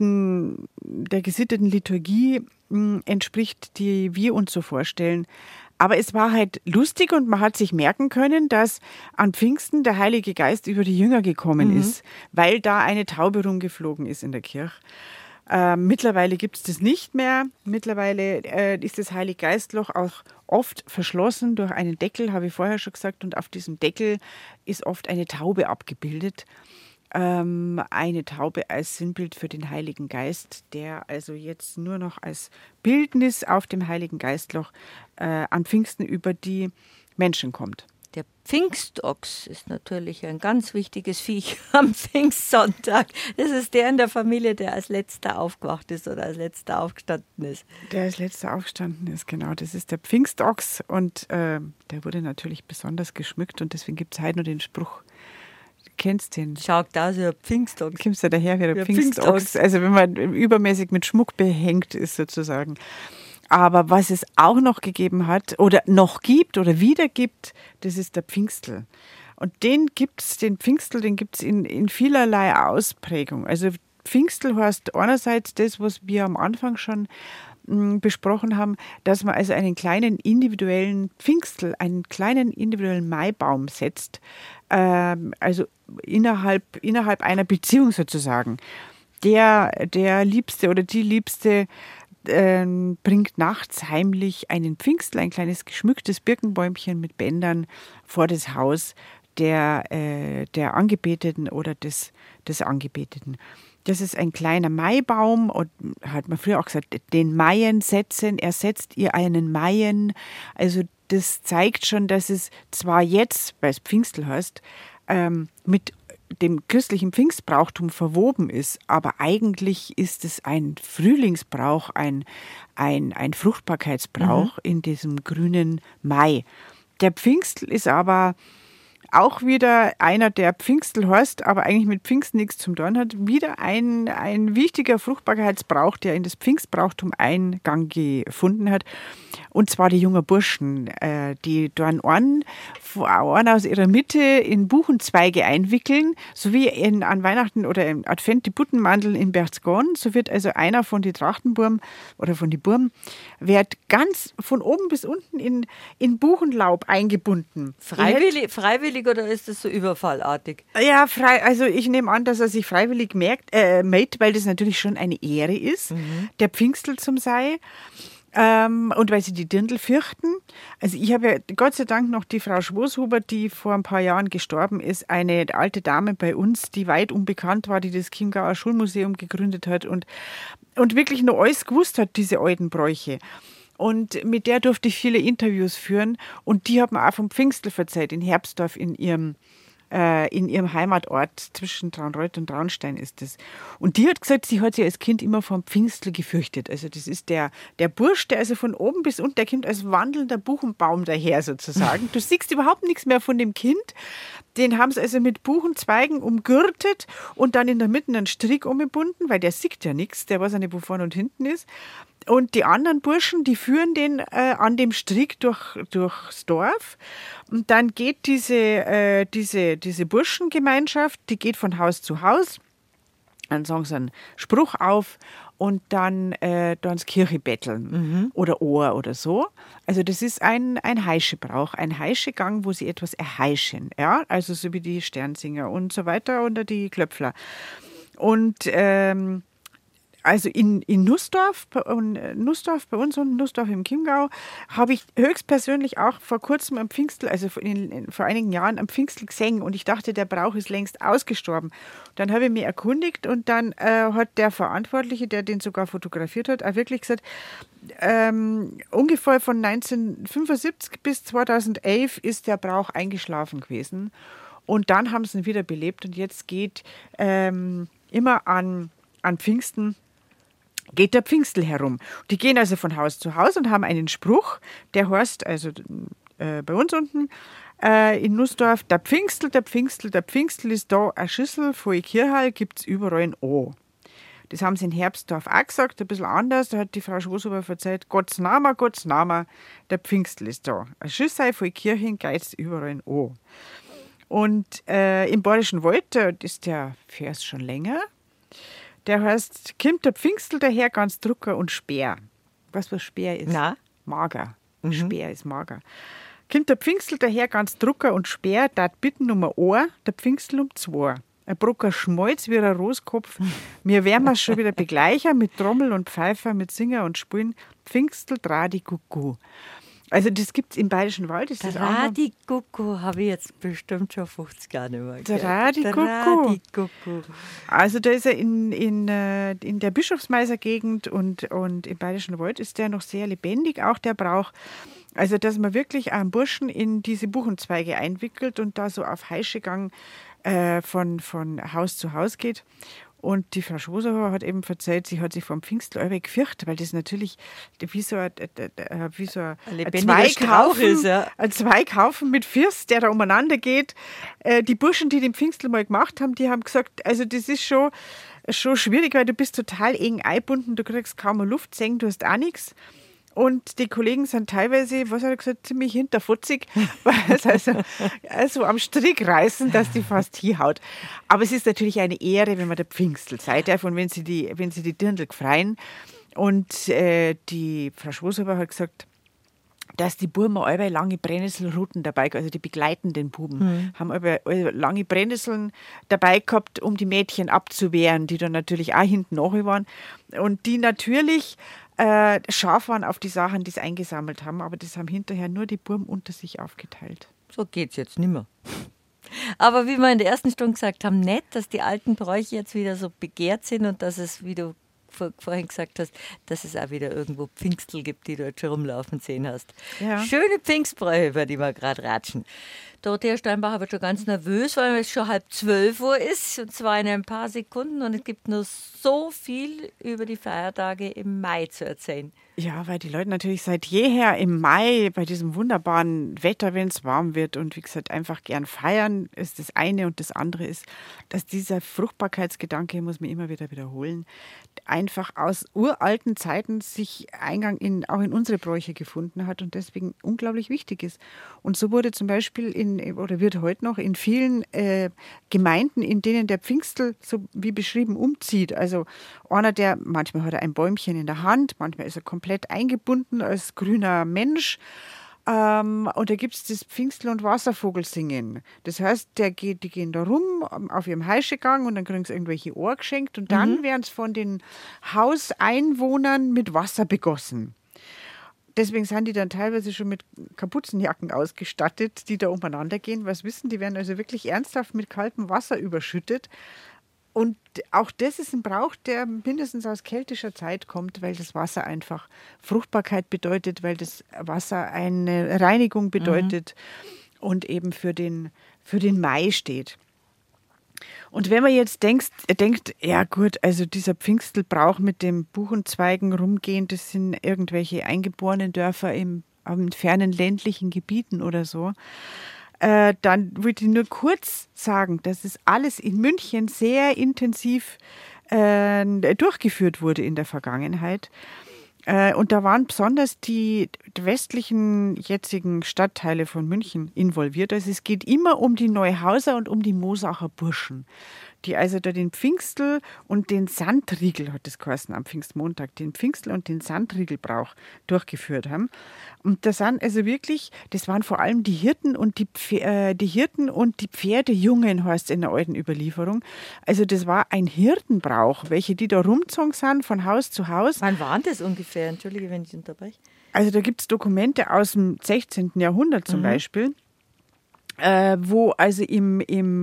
gesitteten Liturgie entspricht, die wir uns so vorstellen. Aber es war halt lustig und man hat sich merken können, dass an Pfingsten der Heilige Geist über die Jünger gekommen ist, weil da eine Taube rumgeflogen ist in der Kirche. Mittlerweile gibt es das nicht mehr. Mittlerweile ist das Heilige Geistloch auch oft verschlossen durch einen Deckel, habe ich vorher schon gesagt. Und auf diesem Deckel ist oft eine Taube abgebildet. Eine Taube als Sinnbild für den Heiligen Geist, der also jetzt nur noch als Bildnis auf dem Heiligen Geistloch an Pfingsten über die Menschen kommt. Der Pfingstochs ist natürlich ein ganz wichtiges Viech am Pfingstsonntag. Das ist der in der Familie, der als letzter aufgewacht ist oder als letzter aufgestanden ist. Der als letzter aufgestanden ist, genau. Das ist der Pfingstochs und der wurde natürlich besonders geschmückt und deswegen gibt es heute nur den Spruch, du kennst den. Schaut aus wie ein Pfingstochs. Kommst du daher wie der Pfingstochs. Also wenn man übermäßig mit Schmuck behängt ist sozusagen. Aber was es auch noch gegeben hat oder noch gibt oder wieder gibt, das ist der Pfingstl. Und den Pfingstl, den gibt's in vielerlei Ausprägung. Also Pfingstl heißt einerseits das, was wir am Anfang schon besprochen haben, dass man also einen kleinen individuellen Pfingstl, einen kleinen individuellen Maibaum setzt, also innerhalb einer Beziehung sozusagen. Der Liebste oder die Liebste bringt nachts heimlich einen Pfingstl, ein kleines geschmücktes Birkenbäumchen mit Bändern vor das Haus der Angebeteten oder des Angebeteten. Das ist ein kleiner Maibaum und hat man früher auch gesagt, den Maien setzen, ersetzt ihr einen Maien. Also das zeigt schon, dass es zwar jetzt, weil es Pfingstl heißt, mit dem christlichen Pfingstbrauchtum verwoben ist, aber eigentlich ist es ein Frühlingsbrauch, ein Fruchtbarkeitsbrauch in diesem grünen Mai. Der Pfingstl ist aber auch wieder einer, der Pfingstl heißt, aber eigentlich mit Pfingsten nichts zu tun hat. Wieder ein wichtiger Fruchtbarkeitsbrauch, der in das Pfingstbrauchtum Eingang gefunden hat. Und zwar die jungen Burschen, die dann einen aus ihrer Mitte in Buchenzweige einwickeln, so wie an Weihnachten oder im Advent die Buttenmandeln in Berchtesgaden. So wird also einer von die Trachtenburm oder von die Burm, wird ganz von oben bis unten in Buchenlaub eingebunden. Freiwillig oder ist das so überfallartig? Ja, also ich nehme an, dass er sich freiwillig meldet, weil das natürlich schon eine Ehre ist, der Pfingstl zum sei. Und weil sie die Dirndl fürchten. Also ich habe ja Gott sei Dank noch die Frau Schwoshuber, die vor ein paar Jahren gestorben ist, eine alte Dame bei uns, die weit unbekannt war, die das Chiemgauer Schulmuseum gegründet hat und wirklich noch alles gewusst hat, diese alten Bräuche. Und mit der durfte ich viele Interviews führen und die hat mir auch vom Pfingstl erzählt, in Herbstdorf, in ihrem Heimatort zwischen Traunreut und Traunstein ist das. Und die hat gesagt, sie hat sich als Kind immer vom Pfingstl gefürchtet. Also das ist der Bursch, der also von oben bis unten, der kommt als wandelnder Buchenbaum daher sozusagen. Du siehst überhaupt nichts mehr von dem Kind. Den haben sie also mit Buchenzweigen umgürtet und dann in der Mitte einen Strick umgebunden, weil der sieht ja nichts, der weiß ja nicht, wo vorne und hinten ist. Und die anderen Burschen, die führen den an dem Strick durchs Dorf. Und dann geht diese Burschengemeinschaft, die geht von Haus zu Haus. Dann sagen sie einen Spruch auf und dann ins Kirche betteln oder Ohr oder so. Also das ist ein Heischebrauch, ein Heischegang, wo sie etwas erheischen. Ja? Also so wie die Sternsinger und so weiter oder die Klöpfler. Und also in Nussdorf, bei uns und Nussdorf im Chiemgau, habe ich höchstpersönlich auch vor kurzem am Pfingstl, also vor einigen Jahren am Pfingstl gesehen und ich dachte, der Brauch ist längst ausgestorben. Dann habe ich mich erkundigt und dann hat der Verantwortliche, der den sogar fotografiert hat, auch wirklich gesagt, ungefähr von 1975 bis 2011 ist der Brauch eingeschlafen gewesen und dann haben sie ihn wieder belebt und jetzt geht immer an Pfingsten geht der Pfingstl herum. Die gehen also von Haus zu Haus und haben einen Spruch, der heißt, also bei uns unten in Nussdorf, der Pfingstl ist da, eine Schüssel voll Kirchhall gibt's überall ein O. Das haben sie in Herbstdorf auch gesagt, ein bisschen anders. Da hat die Frau Schwoshuber erzählt, Gottes Name, der Pfingstl ist da. Eine Schüssel voll Kirchen gibt's überall ein O. Und im Bayerischen Wald, da ist der Vers schon länger. Der heißt, kommt der Pfingstl daher ganz drucker und Speer. Weißt du, was Speer ist? Na? Mager. Speer ist mager. Kommt der Pfingstl daher ganz drucker und Speer, dat bitten um ein Ohr, der Pfingstl um 2. Ein Brocker Schmolz wie ein Roskopf. Wir werden schon wieder begleichen mit Trommel und Pfeifer, mit Singer und Spulen. Pfingstl, Dradi, Kuckuck. Also das gibt es im Bayerischen Wald. Dradi, Kuckuck habe ich jetzt bestimmt schon 50 Jahre nicht mehr gehört. Dradi, Kuckuck. Also da ist er in der Bischofsmeißer-Gegend und im Bayerischen Wald ist der noch sehr lebendig, auch der Brauch. Also dass man wirklich einen Burschen in diese Buchenzweige einwickelt und da so auf Heischegang von Haus zu Haus geht. Und die Frau Schoser hat eben erzählt, sie hat sich vom Pfingstl gefürchtet, weil das natürlich wie so ein Strauch ist, ja. Ein Zweighaufen mit First, der da umeinander geht. Die Burschen, die den Pfingstl mal gemacht haben, die haben gesagt, also das ist schon schwierig, weil du bist total eng eingebunden, du kriegst kaum eine Luft, du hast auch nichts. Und die Kollegen sind teilweise, was hat er gesagt, ziemlich hinterfutzig, weil sie also am Strick reißen, dass die fast hinhaut. Aber es ist natürlich eine Ehre, wenn man der Pfingstl seid darf und wenn sie die Dirndl gefreien. Und die Frau Schwoßhuber hat gesagt, dass die Buben alle lange Brennnesselruten dabei, also die begleitenden Buben, haben alle lange Brennnesseln dabei gehabt, um die Mädchen abzuwehren, die dann natürlich auch hinten nachher waren. Und die natürlich scharf waren auf die Sachen, die sie eingesammelt haben, aber das haben hinterher nur die Buben unter sich aufgeteilt. So geht's jetzt nimmer. Aber wie wir in der ersten Stunde gesagt haben, nett, dass die alten Bräuche jetzt wieder so begehrt sind und dass es, wie du vorhin gesagt hast, dass es auch wieder irgendwo Pfingstl gibt, die du jetzt schon rumlaufen sehen hast. Ja. Schöne Pfingstbräuche, über die wir gerade ratschen. Dorothea Steinbacher wird schon ganz nervös, weil es schon 11:30 Uhr ist, und zwar in ein paar Sekunden. Und es gibt nur so viel über die Feiertage im Mai zu erzählen. Ja, weil die Leute natürlich seit jeher im Mai bei diesem wunderbaren Wetter, wenn es warm wird und wie gesagt einfach gern feiern, ist das eine. Und das andere ist, dass dieser Fruchtbarkeitsgedanke, muss man immer wieder wiederholen, einfach aus uralten Zeiten sich Eingang auch in unsere Bräuche gefunden hat und deswegen unglaublich wichtig ist. Und so wurde zum Beispiel wird heute noch in vielen Gemeinden, in denen der Pfingstl, so wie beschrieben, umzieht. Also einer, manchmal hat er ein Bäumchen in der Hand, manchmal ist er komplett eingebunden als grüner Mensch. Und da gibt es das Pfingstl- und Wasservogelsingen. Das heißt, die gehen da rum auf ihrem Heischegang und dann kriegen sie irgendwelche Ohr geschenkt und dann werden sie von den Hauseinwohnern mit Wasser begossen. Deswegen sind die dann teilweise schon mit Kapuzenjacken ausgestattet, die da umeinander gehen. Was wissen, die werden also wirklich ernsthaft mit kaltem Wasser überschüttet. Und auch das ist ein Brauch, der mindestens aus keltischer Zeit kommt, weil das Wasser einfach Fruchtbarkeit bedeutet, weil das Wasser eine Reinigung bedeutet und eben für den Mai steht. Und wenn man jetzt denkt, ja gut, also dieser Pfingstl-Brauch mit dem Buchenzweigen rumgehen, das sind irgendwelche eingeborenen Dörfer in fernen ländlichen Gebieten oder so, dann würde ich nur kurz sagen, dass es alles in München sehr intensiv durchgeführt wurde in der Vergangenheit. Und da waren besonders die westlichen jetzigen Stadtteile von München involviert. Also es geht immer um die Neuhauser und um die Mosacher Burschen, die also da den Pfingstl und den Sandriegel, hat das geheißen am Pfingstmontag, den Pfingstl und den Sandriegelbrauch durchgeführt haben. Und da sind also wirklich, das waren vor allem die Hirten und die Pferdejungen, heißt es in der alten Überlieferung. Also das war ein Hirtenbrauch, welche die da rumgezogen sind von Haus zu Haus. Wann waren das ungefähr? Entschuldige, wenn ich unterbreche. Also da gibt es Dokumente aus dem 16. Jahrhundert zum Beispiel, wo also in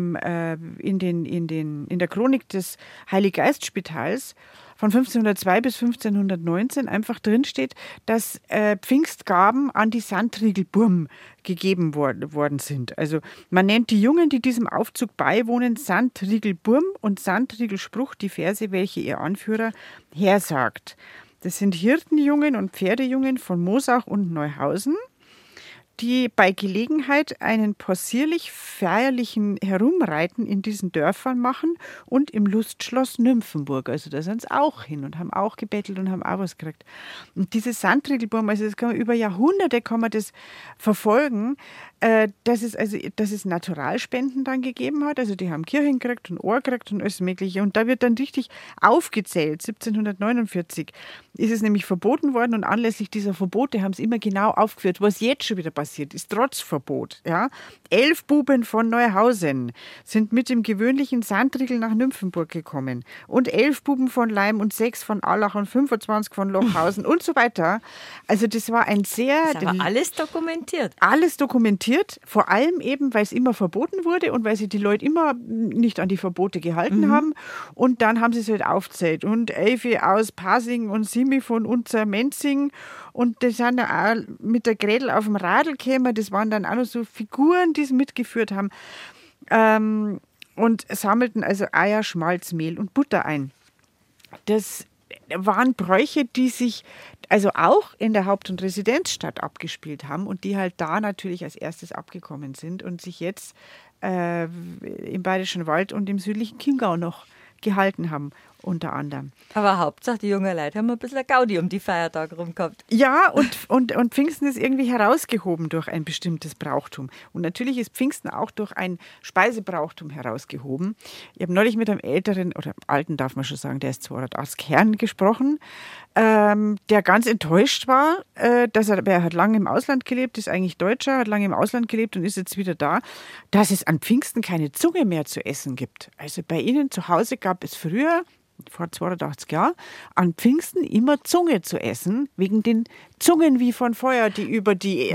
der Chronik des Heiliggeistspitals von 1502 bis 1519 einfach drinsteht, dass Pfingstgaben an die Sandriegelburm gegeben worden sind. Also man nennt die Jungen, die diesem Aufzug beiwohnen, Sandriegelburm und Sandriegelspruch, die Verse, welche ihr Anführer hersagt. Das sind Hirtenjungen und Pferdejungen von Mosach und Neuhausen, die bei Gelegenheit einen possierlich feierlichen Herumreiten in diesen Dörfern machen und im Lustschloss Nymphenburg. Also da sind sie auch hin und haben auch gebettelt und haben auch was gekriegt. Und diese Sandriegelburm, also das kann man über Jahrhunderte kann man das verfolgen, dass es Naturalspenden dann gegeben hat. Also die haben Kirchen gekriegt und Ohr gekriegt und alles Mögliche. Und da wird dann richtig aufgezählt. 1749 ist es nämlich verboten worden und anlässlich dieser Verbote haben sie immer genau aufgeführt, was jetzt schon wieder passiert ist, trotz Verbot. Ja? 11 Buben von Neuhausen sind mit dem gewöhnlichen Sandriegel nach Nymphenburg gekommen und 11 Buben von Leim und 6 von Allach und 25 von Lochhausen und so weiter. Also das war ein sehr... Das war alles dokumentiert. Alles dokumentiert, vor allem eben, weil es immer verboten wurde und weil sie die Leute immer nicht an die Verbote gehalten haben. Und dann haben sie es halt aufgezählt. Und Elfi aus Pasing und Simi von Unzer-Menzing. Und die sind ja auch mit der Gretel auf dem Radl gekommen. Das waren dann auch noch so Figuren, die es mitgeführt haben. Und sammelten also Eier, Schmalz, Mehl und Butter ein. Das waren Bräuche, die sich also auch in der Haupt- und Residenzstadt abgespielt haben und die halt da natürlich als erstes abgekommen sind und sich jetzt im Bayerischen Wald und im südlichen Chiemgau noch gehalten haben, unter anderem. Aber Hauptsache, die jungen Leute haben ein bisschen Gaudi um die Feiertage rum gehabt. Ja, und Pfingsten ist irgendwie herausgehoben durch ein bestimmtes Brauchtum. Und natürlich ist Pfingsten auch durch ein Speisebrauchtum herausgehoben. Ich habe neulich mit einem älteren, oder alten darf man schon sagen, der ist zwar aus Kern gesprochen, der ganz enttäuscht war, er hat lange im Ausland gelebt, ist eigentlich Deutscher, hat lange im Ausland gelebt und ist jetzt wieder da, dass es an Pfingsten keine Zunge mehr zu essen gibt. Also bei ihnen zu Hause gab es früher, vor 82 Jahren, an Pfingsten immer Zunge zu essen, wegen den Zungen wie von Feuer, die über die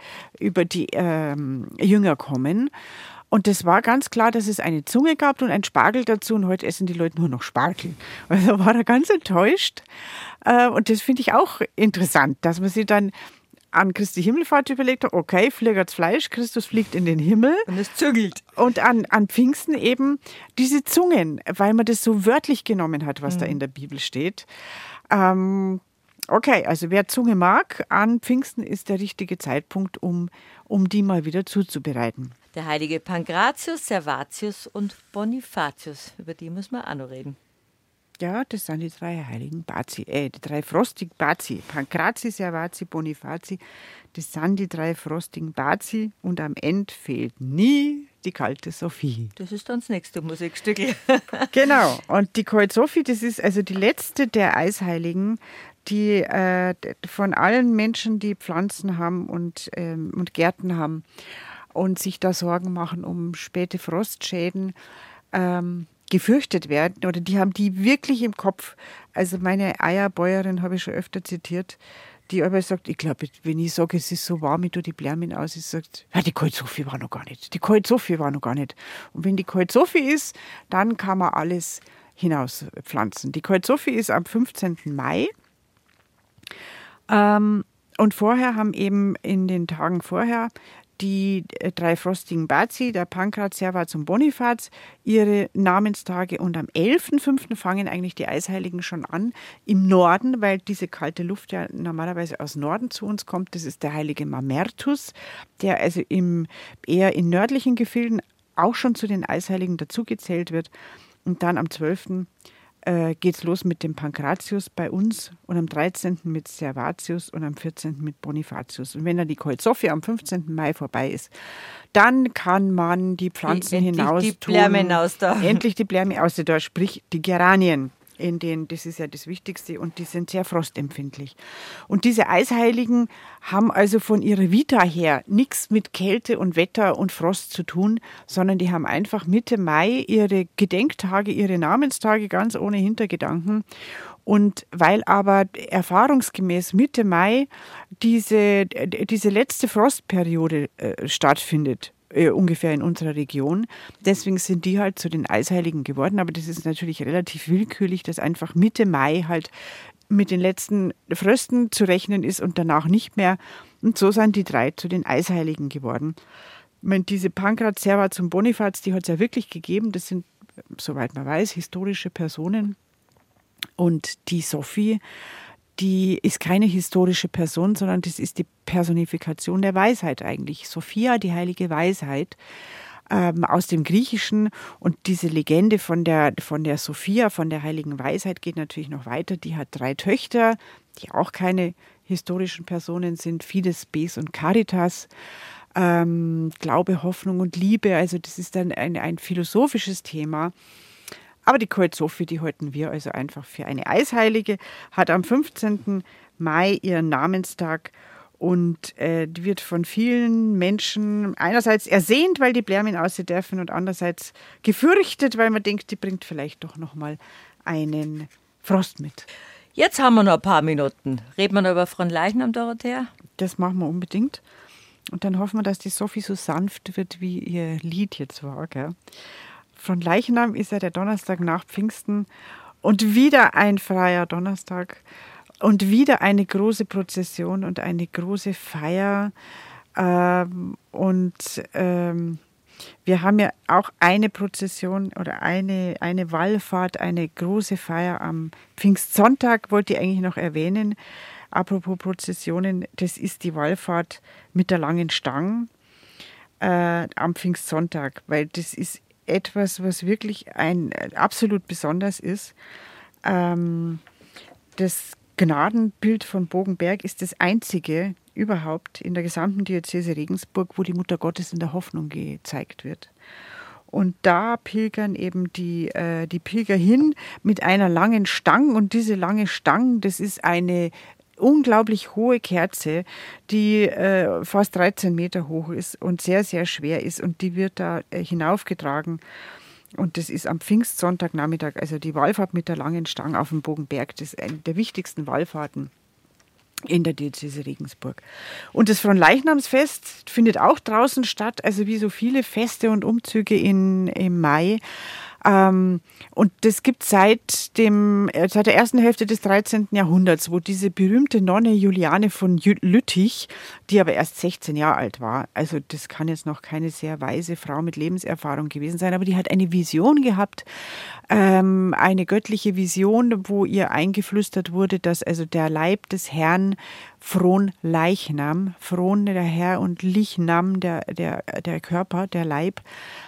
Jünger kommen. Und das war ganz klar, dass es eine Zunge gab und ein Spargel dazu. Und heute essen die Leute nur noch Spargel. Also war er ganz enttäuscht. Und das finde ich auch interessant, dass man sich dann an Christi Himmelfahrt überlegt hat, okay, fliegert's Fleisch, Christus fliegt in den Himmel. Und es zügelt. Und an Pfingsten eben diese Zungen, weil man das so wörtlich genommen hat, was da in der Bibel steht. Okay, also wer Zunge mag, an Pfingsten ist der richtige Zeitpunkt, um die mal wieder zuzubereiten. Der heilige Pankratius, Servatius und Bonifatius, über die muss man auch noch reden. Ja, das sind die drei heiligen Bazi, die drei frostigen Bazi. Pankrati, Servati, Bonifazi, das sind die drei frostigen Bazi und am Ende fehlt nie die kalte Sophie. Das ist dann das nächste Musikstückchen. Genau, und die kalte Sophie, das ist also die letzte der Eisheiligen, die von allen Menschen, die Pflanzen haben und Gärten haben und sich da Sorgen machen um späte Frostschäden, gefürchtet werden oder die haben die wirklich im Kopf. Also meine Eierbäuerin habe ich schon öfter zitiert, die aber sagt, ich glaube, wenn ich sage, es ist so warm, ich tue die Blärmin aus, sie sagt, ja, die Kalte Sophie war noch gar nicht. Die Kalte Sophie war noch gar nicht. Und wenn die Kalte Sophie ist, dann kann man alles hinauspflanzen. Die Kalte Sophie ist am 15. Mai. Und vorher haben eben in den Tagen vorher die drei frostigen Bazi, der Pankrat, Servats und Bonifaz, ihre Namenstage und am 11.05. fangen eigentlich die Eisheiligen schon an im Norden, weil diese kalte Luft ja normalerweise aus Norden zu uns kommt. Das ist der heilige Mamertus, der also eher in nördlichen Gefilden auch schon zu den Eisheiligen dazugezählt wird. Und dann am 12. Geht's los mit dem Pankratius bei uns und am 13. mit Servatius und am 14. mit Bonifatius. Und wenn dann die Kalte Sophie am 15. Mai vorbei ist, dann kann man die Pflanzen hinaus tun. Endlich die Blärme aus da, sprich die Geranien. Das ist ja das Wichtigste und die sind sehr frostempfindlich. Und diese Eisheiligen haben also von ihrer Vita her nichts mit Kälte und Wetter und Frost zu tun, sondern die haben einfach Mitte Mai ihre Gedenktage, ihre Namenstage ganz ohne Hintergedanken. Und weil aber erfahrungsgemäß Mitte Mai diese letzte Frostperiode stattfindet, ungefähr in unserer Region. Deswegen sind die halt zu den Eisheiligen geworden. Aber das ist natürlich relativ willkürlich, dass einfach Mitte Mai halt mit den letzten Frösten zu rechnen ist und danach nicht mehr. Und so sind die drei zu den Eisheiligen geworden. Ich meine, diese Pankrat, Servats und Bonifaz, die hat es ja wirklich gegeben. Das sind, soweit man weiß, historische Personen. Und die Sophie, die ist keine historische Person, sondern das ist die Personifikation der Weisheit eigentlich. Sophia, die heilige Weisheit, aus dem Griechischen. Und diese Legende von der Sophia, von der heiligen Weisheit, geht natürlich noch weiter. Die hat 3 Töchter, die auch keine historischen Personen sind, Fides, Bes und Caritas. Glaube, Hoffnung und Liebe. Also das ist dann ein philosophisches Thema. Aber die Kalt Sophie, die halten wir also einfach für eine Eisheilige, hat am 15. Mai ihren Namenstag und die wird von vielen Menschen einerseits ersehnt, weil die Blärmin aussehen dürfen und andererseits gefürchtet, weil man denkt, die bringt vielleicht doch nochmal einen Frost mit. Jetzt haben wir noch ein paar Minuten. Reden wir noch über Fronleichnam, Dorothea? Das machen wir unbedingt. Und dann hoffen wir, dass die Sophie so sanft wird, wie ihr Lied jetzt war. Gell? Fronleichnam ist ja der Donnerstag nach Pfingsten und wieder ein freier Donnerstag und wieder eine große Prozession und eine große Feier. Wir haben ja auch eine Prozession oder eine Wallfahrt, eine große Feier am Pfingstsonntag, wollte ich eigentlich noch erwähnen. Apropos Prozessionen, das ist die Wallfahrt mit der langen Stange am Pfingstsonntag, weil das ist etwas, was wirklich absolut besonders ist. Das Gnadenbild von Bogenberg ist das einzige überhaupt in der gesamten Diözese Regensburg, wo die Mutter Gottes in der Hoffnung gezeigt wird. Und da pilgern eben die Pilger hin mit einer langen Stange. Und diese lange Stange, das ist eine unglaublich hohe Kerze, die fast 13 Meter hoch ist und sehr, sehr schwer ist. Und die wird da hinaufgetragen. Und das ist am Pfingstsonntagnachmittag, also die Wallfahrt mit der langen Stange auf dem Bogenberg. Das ist eine der wichtigsten Wallfahrten in der Diözese Regensburg. Und das Fronleichnamsfest findet auch draußen statt, also wie so viele Feste und Umzüge im Mai. Und das gibt seit der ersten Hälfte des 13. Jahrhunderts, wo diese berühmte Nonne Juliane von Lüttich, die aber erst 16 Jahre alt war, also das kann jetzt noch keine sehr weise Frau mit Lebenserfahrung gewesen sein, aber die hat eine Vision gehabt, eine göttliche Vision, wo ihr eingeflüstert wurde, dass also der Leib des Herrn Fronleichnam, Fron der Herr und Lichnam der Körper, der Leib,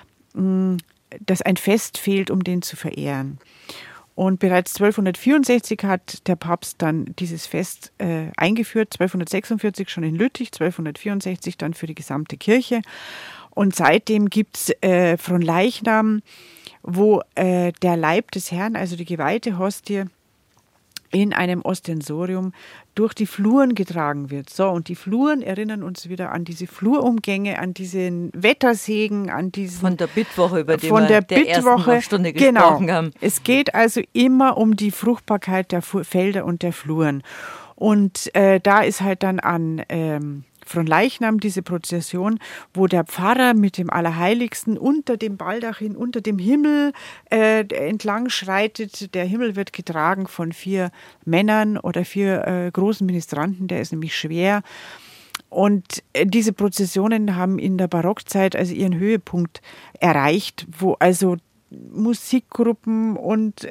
dass ein Fest fehlt, um den zu verehren. Und bereits 1264 hat der Papst dann dieses Fest eingeführt, 1246 schon in Lüttich, 1264 dann für die gesamte Kirche. Und seitdem gibt es Fronleichnam, wo der Leib des Herrn, also die geweihte Hostie, in einem Ostensorium durch die Fluren getragen wird. So, und die Fluren erinnern uns wieder an diese Flurumgänge, an diesen Wettersegen, an diesen... Von der Bittwoche, über die wir der ersten Stunde gesprochen haben. Es geht also immer um die Fruchtbarkeit der Felder und der Fluren. Und da ist halt dann an Fronleichnam diese Prozession, wo der Pfarrer mit dem Allerheiligsten unter dem Baldachin, unter dem Himmel entlang schreitet. Der Himmel wird getragen von 4 Männern oder 4 großen Ministranten, der ist nämlich schwer. Und diese Prozessionen haben in der Barockzeit also ihren Höhepunkt erreicht, wo also Musikgruppen und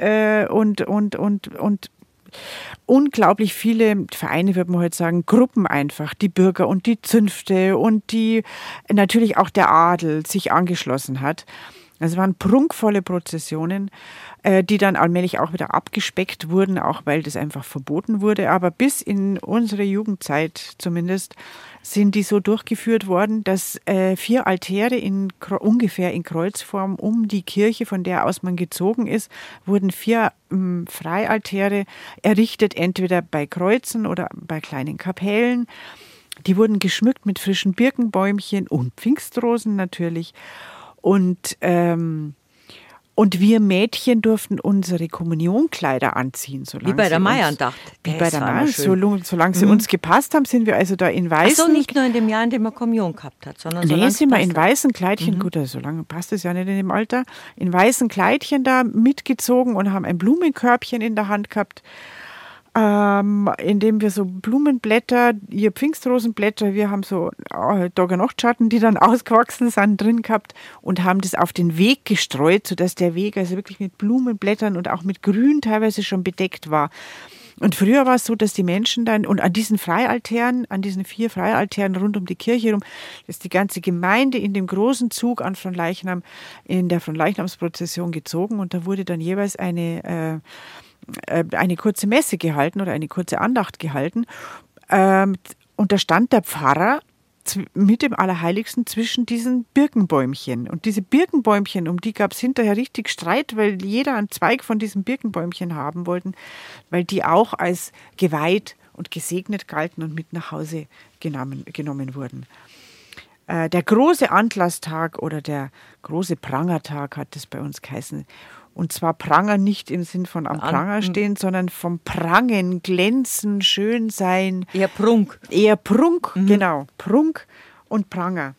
unglaublich viele Vereine, würde man heute sagen, Gruppen einfach, die Bürger und die Zünfte und die natürlich auch der Adel sich angeschlossen hat. Also es waren prunkvolle Prozessionen, die dann allmählich auch wieder abgespeckt wurden, auch weil das einfach verboten wurde. Aber bis in unsere Jugendzeit zumindest sind die so durchgeführt worden, dass 4 Altäre ungefähr in Kreuzform um die Kirche, von der aus man gezogen ist, wurden 4 Freialtäre errichtet, entweder bei Kreuzen oder bei kleinen Kapellen. Die wurden geschmückt mit frischen Birkenbäumchen und Pfingstrosen natürlich. Und wir Mädchen durften unsere Kommunionkleider anziehen. Wie bei der Maiandacht. Wie bei der Maiandacht. Solange sie uns gepasst haben, sind wir also da in weißen... Ach so, nicht nur in dem Jahr, in dem man Kommunion gehabt hat, sondern nee, sind wir in weißen Kleidchen, gut, also so lange passt es ja nicht in dem Alter, in weißen Kleidchen da mitgezogen und haben ein Blumenkörbchen in der Hand gehabt, in dem wir so Blumenblätter, ihr Pfingstrosenblätter, wir haben so Tag-und-Nacht-Schatten, die dann ausgewachsen sind, drin gehabt und haben das auf den Weg gestreut, sodass der Weg also wirklich mit Blumenblättern und auch mit Grün teilweise schon bedeckt war. Und früher war es so, dass die Menschen dann, und an diesen Freialtären, an diesen 4 Freialtären rund um die Kirche herum, ist die ganze Gemeinde in dem großen Zug an Fronleichnam, in der Fronleichnamsprozession gezogen und da wurde dann jeweils eine kurze Messe gehalten oder eine kurze Andacht gehalten. Und da stand der Pfarrer mit dem Allerheiligsten zwischen diesen Birkenbäumchen. Und diese Birkenbäumchen, um die gab es hinterher richtig Streit, weil jeder einen Zweig von diesem Birkenbäumchen haben wollten, weil die auch als geweiht und gesegnet galten und mit nach Hause genommen wurden. Der große Anlasstag oder der große Prangertag hat es bei uns geheißen. Und zwar Pranger nicht im Sinn von am Pranger stehen, sondern vom Prangen, Glänzen, Schönsein. Eher Prunk. Eher Prunk, genau. Prunk und Pranger.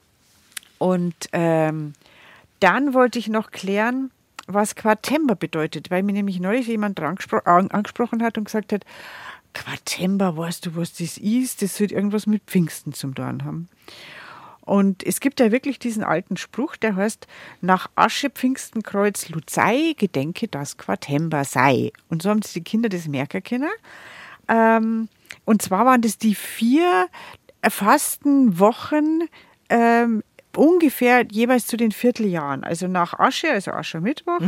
Und dann wollte ich noch klären, was Quartember bedeutet, weil mir nämlich neulich jemand angesprochen hat und gesagt hat, Quartember, weißt du, was das ist? Das wird irgendwas mit Pfingsten zum tun haben. Und es gibt ja wirklich diesen alten Spruch, der heißt, nach Asche Pfingsten Kreuz Luzei, gedenke, dass Quartember sei. Und so haben sich die Kinder das merken können. Und zwar waren das die 4 Fastenwochen ungefähr jeweils zu den Vierteljahren. Also nach Asche, also Aschermittwoch,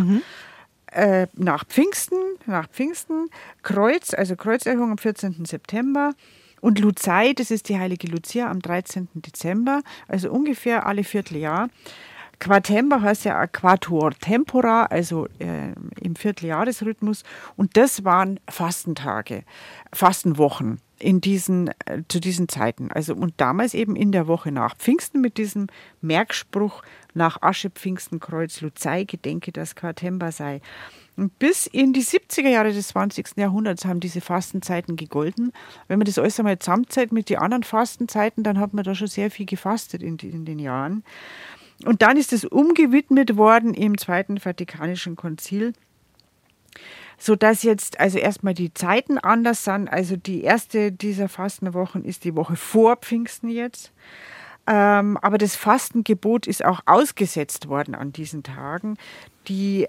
nach Pfingsten, Kreuz, also Kreuzerhöhung am 14. September. Und Luzei, das ist die heilige Lucia am 13. Dezember, also ungefähr alle Vierteljahr. Quartember heißt ja Quatuor Tempora, also im Vierteljahresrhythmus. Und das waren Fastentage, Fastenwochen zu diesen Zeiten. Also und damals eben in der Woche nach Pfingsten mit diesem Merkspruch nach Asche Pfingsten Kreuz Luzei, gedenke, dass Quartember sei. Und bis in die 70er Jahre des 20. Jahrhunderts haben diese Fastenzeiten gegolten. Wenn man das alles einmal zusammenzählt mit den anderen Fastenzeiten, dann hat man da schon sehr viel gefastet in den Jahren. Und dann ist es umgewidmet worden im Zweiten Vatikanischen Konzil, sodass jetzt also erstmal die Zeiten anders sind. Also die erste dieser Fastenwochen ist die Woche vor Pfingsten jetzt. Aber das Fastengebot ist auch ausgesetzt worden an diesen Tagen. Diese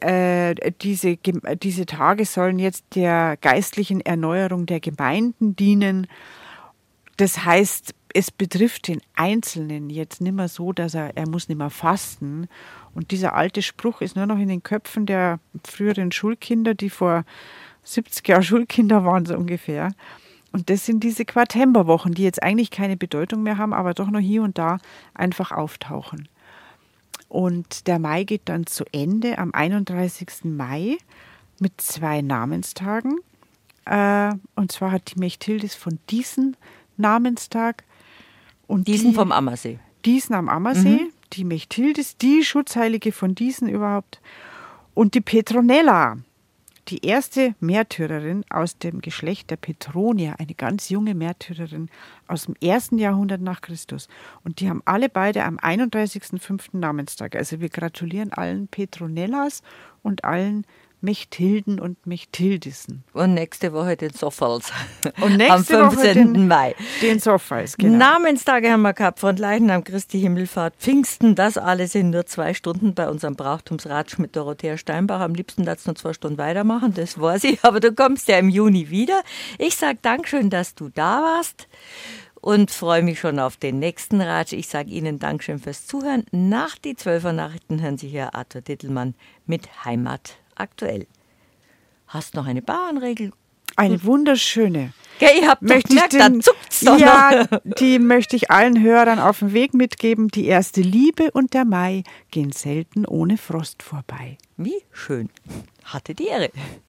Tage sollen jetzt der geistlichen Erneuerung der Gemeinden dienen. Das heißt, es betrifft den Einzelnen jetzt nicht mehr so, dass er muss nicht mehr fasten. Und dieser alte Spruch ist nur noch in den Köpfen der früheren Schulkinder, die vor 70 Jahren Schulkinder waren, so ungefähr. Und das sind diese Quartemberwochen, die jetzt eigentlich keine Bedeutung mehr haben, aber doch noch hier und da einfach auftauchen. Und der Mai geht dann zu Ende am 31. Mai mit 2 Namenstagen. Und zwar hat die Mechthildis von Diesen Namenstag. Und Diesen vom Ammersee. Diesen am Ammersee, die Mechthildis, die Schutzheilige von Diesen überhaupt. Und die Petronella, die erste Märtyrerin aus dem Geschlecht der Petronier, eine ganz junge Märtyrerin aus dem 1. Jahrhundert nach Christus. Und die haben alle beide am 31.05. Namenstag. Also wir gratulieren allen Petronellas und allen Mechthilden und Mechthildissen. Und nächste Woche den Soffals. Und nächste am 15. Mai. Den Soffals, genau. Namenstage haben wir gehabt von Leichnam, Christi Himmelfahrt, Pfingsten. Das alles in nur 2 Stunden bei unserem Brauchtumsratsch mit Dorothea Steinbach. Am liebsten darfst du noch 2 Stunden weitermachen, das weiß ich. Aber du kommst ja im Juni wieder. Ich sage Dankeschön, dass du da warst. Und freue mich schon auf den nächsten Ratsch. Ich sage Ihnen Dankeschön fürs Zuhören. Nach die 12er Nachrichten hören Sie hier Arthur Dittelmann mit Heimat aktuell. Hast noch eine Bauernregel? Eine wunderschöne. Okay, ihr habt doch gemerkt, da zuckt's doch ja, noch. Die möchte ich allen Hörern auf den Weg mitgeben. Die erste Liebe und der Mai gehen selten ohne Frost vorbei. Wie schön. Hatte die Ehre.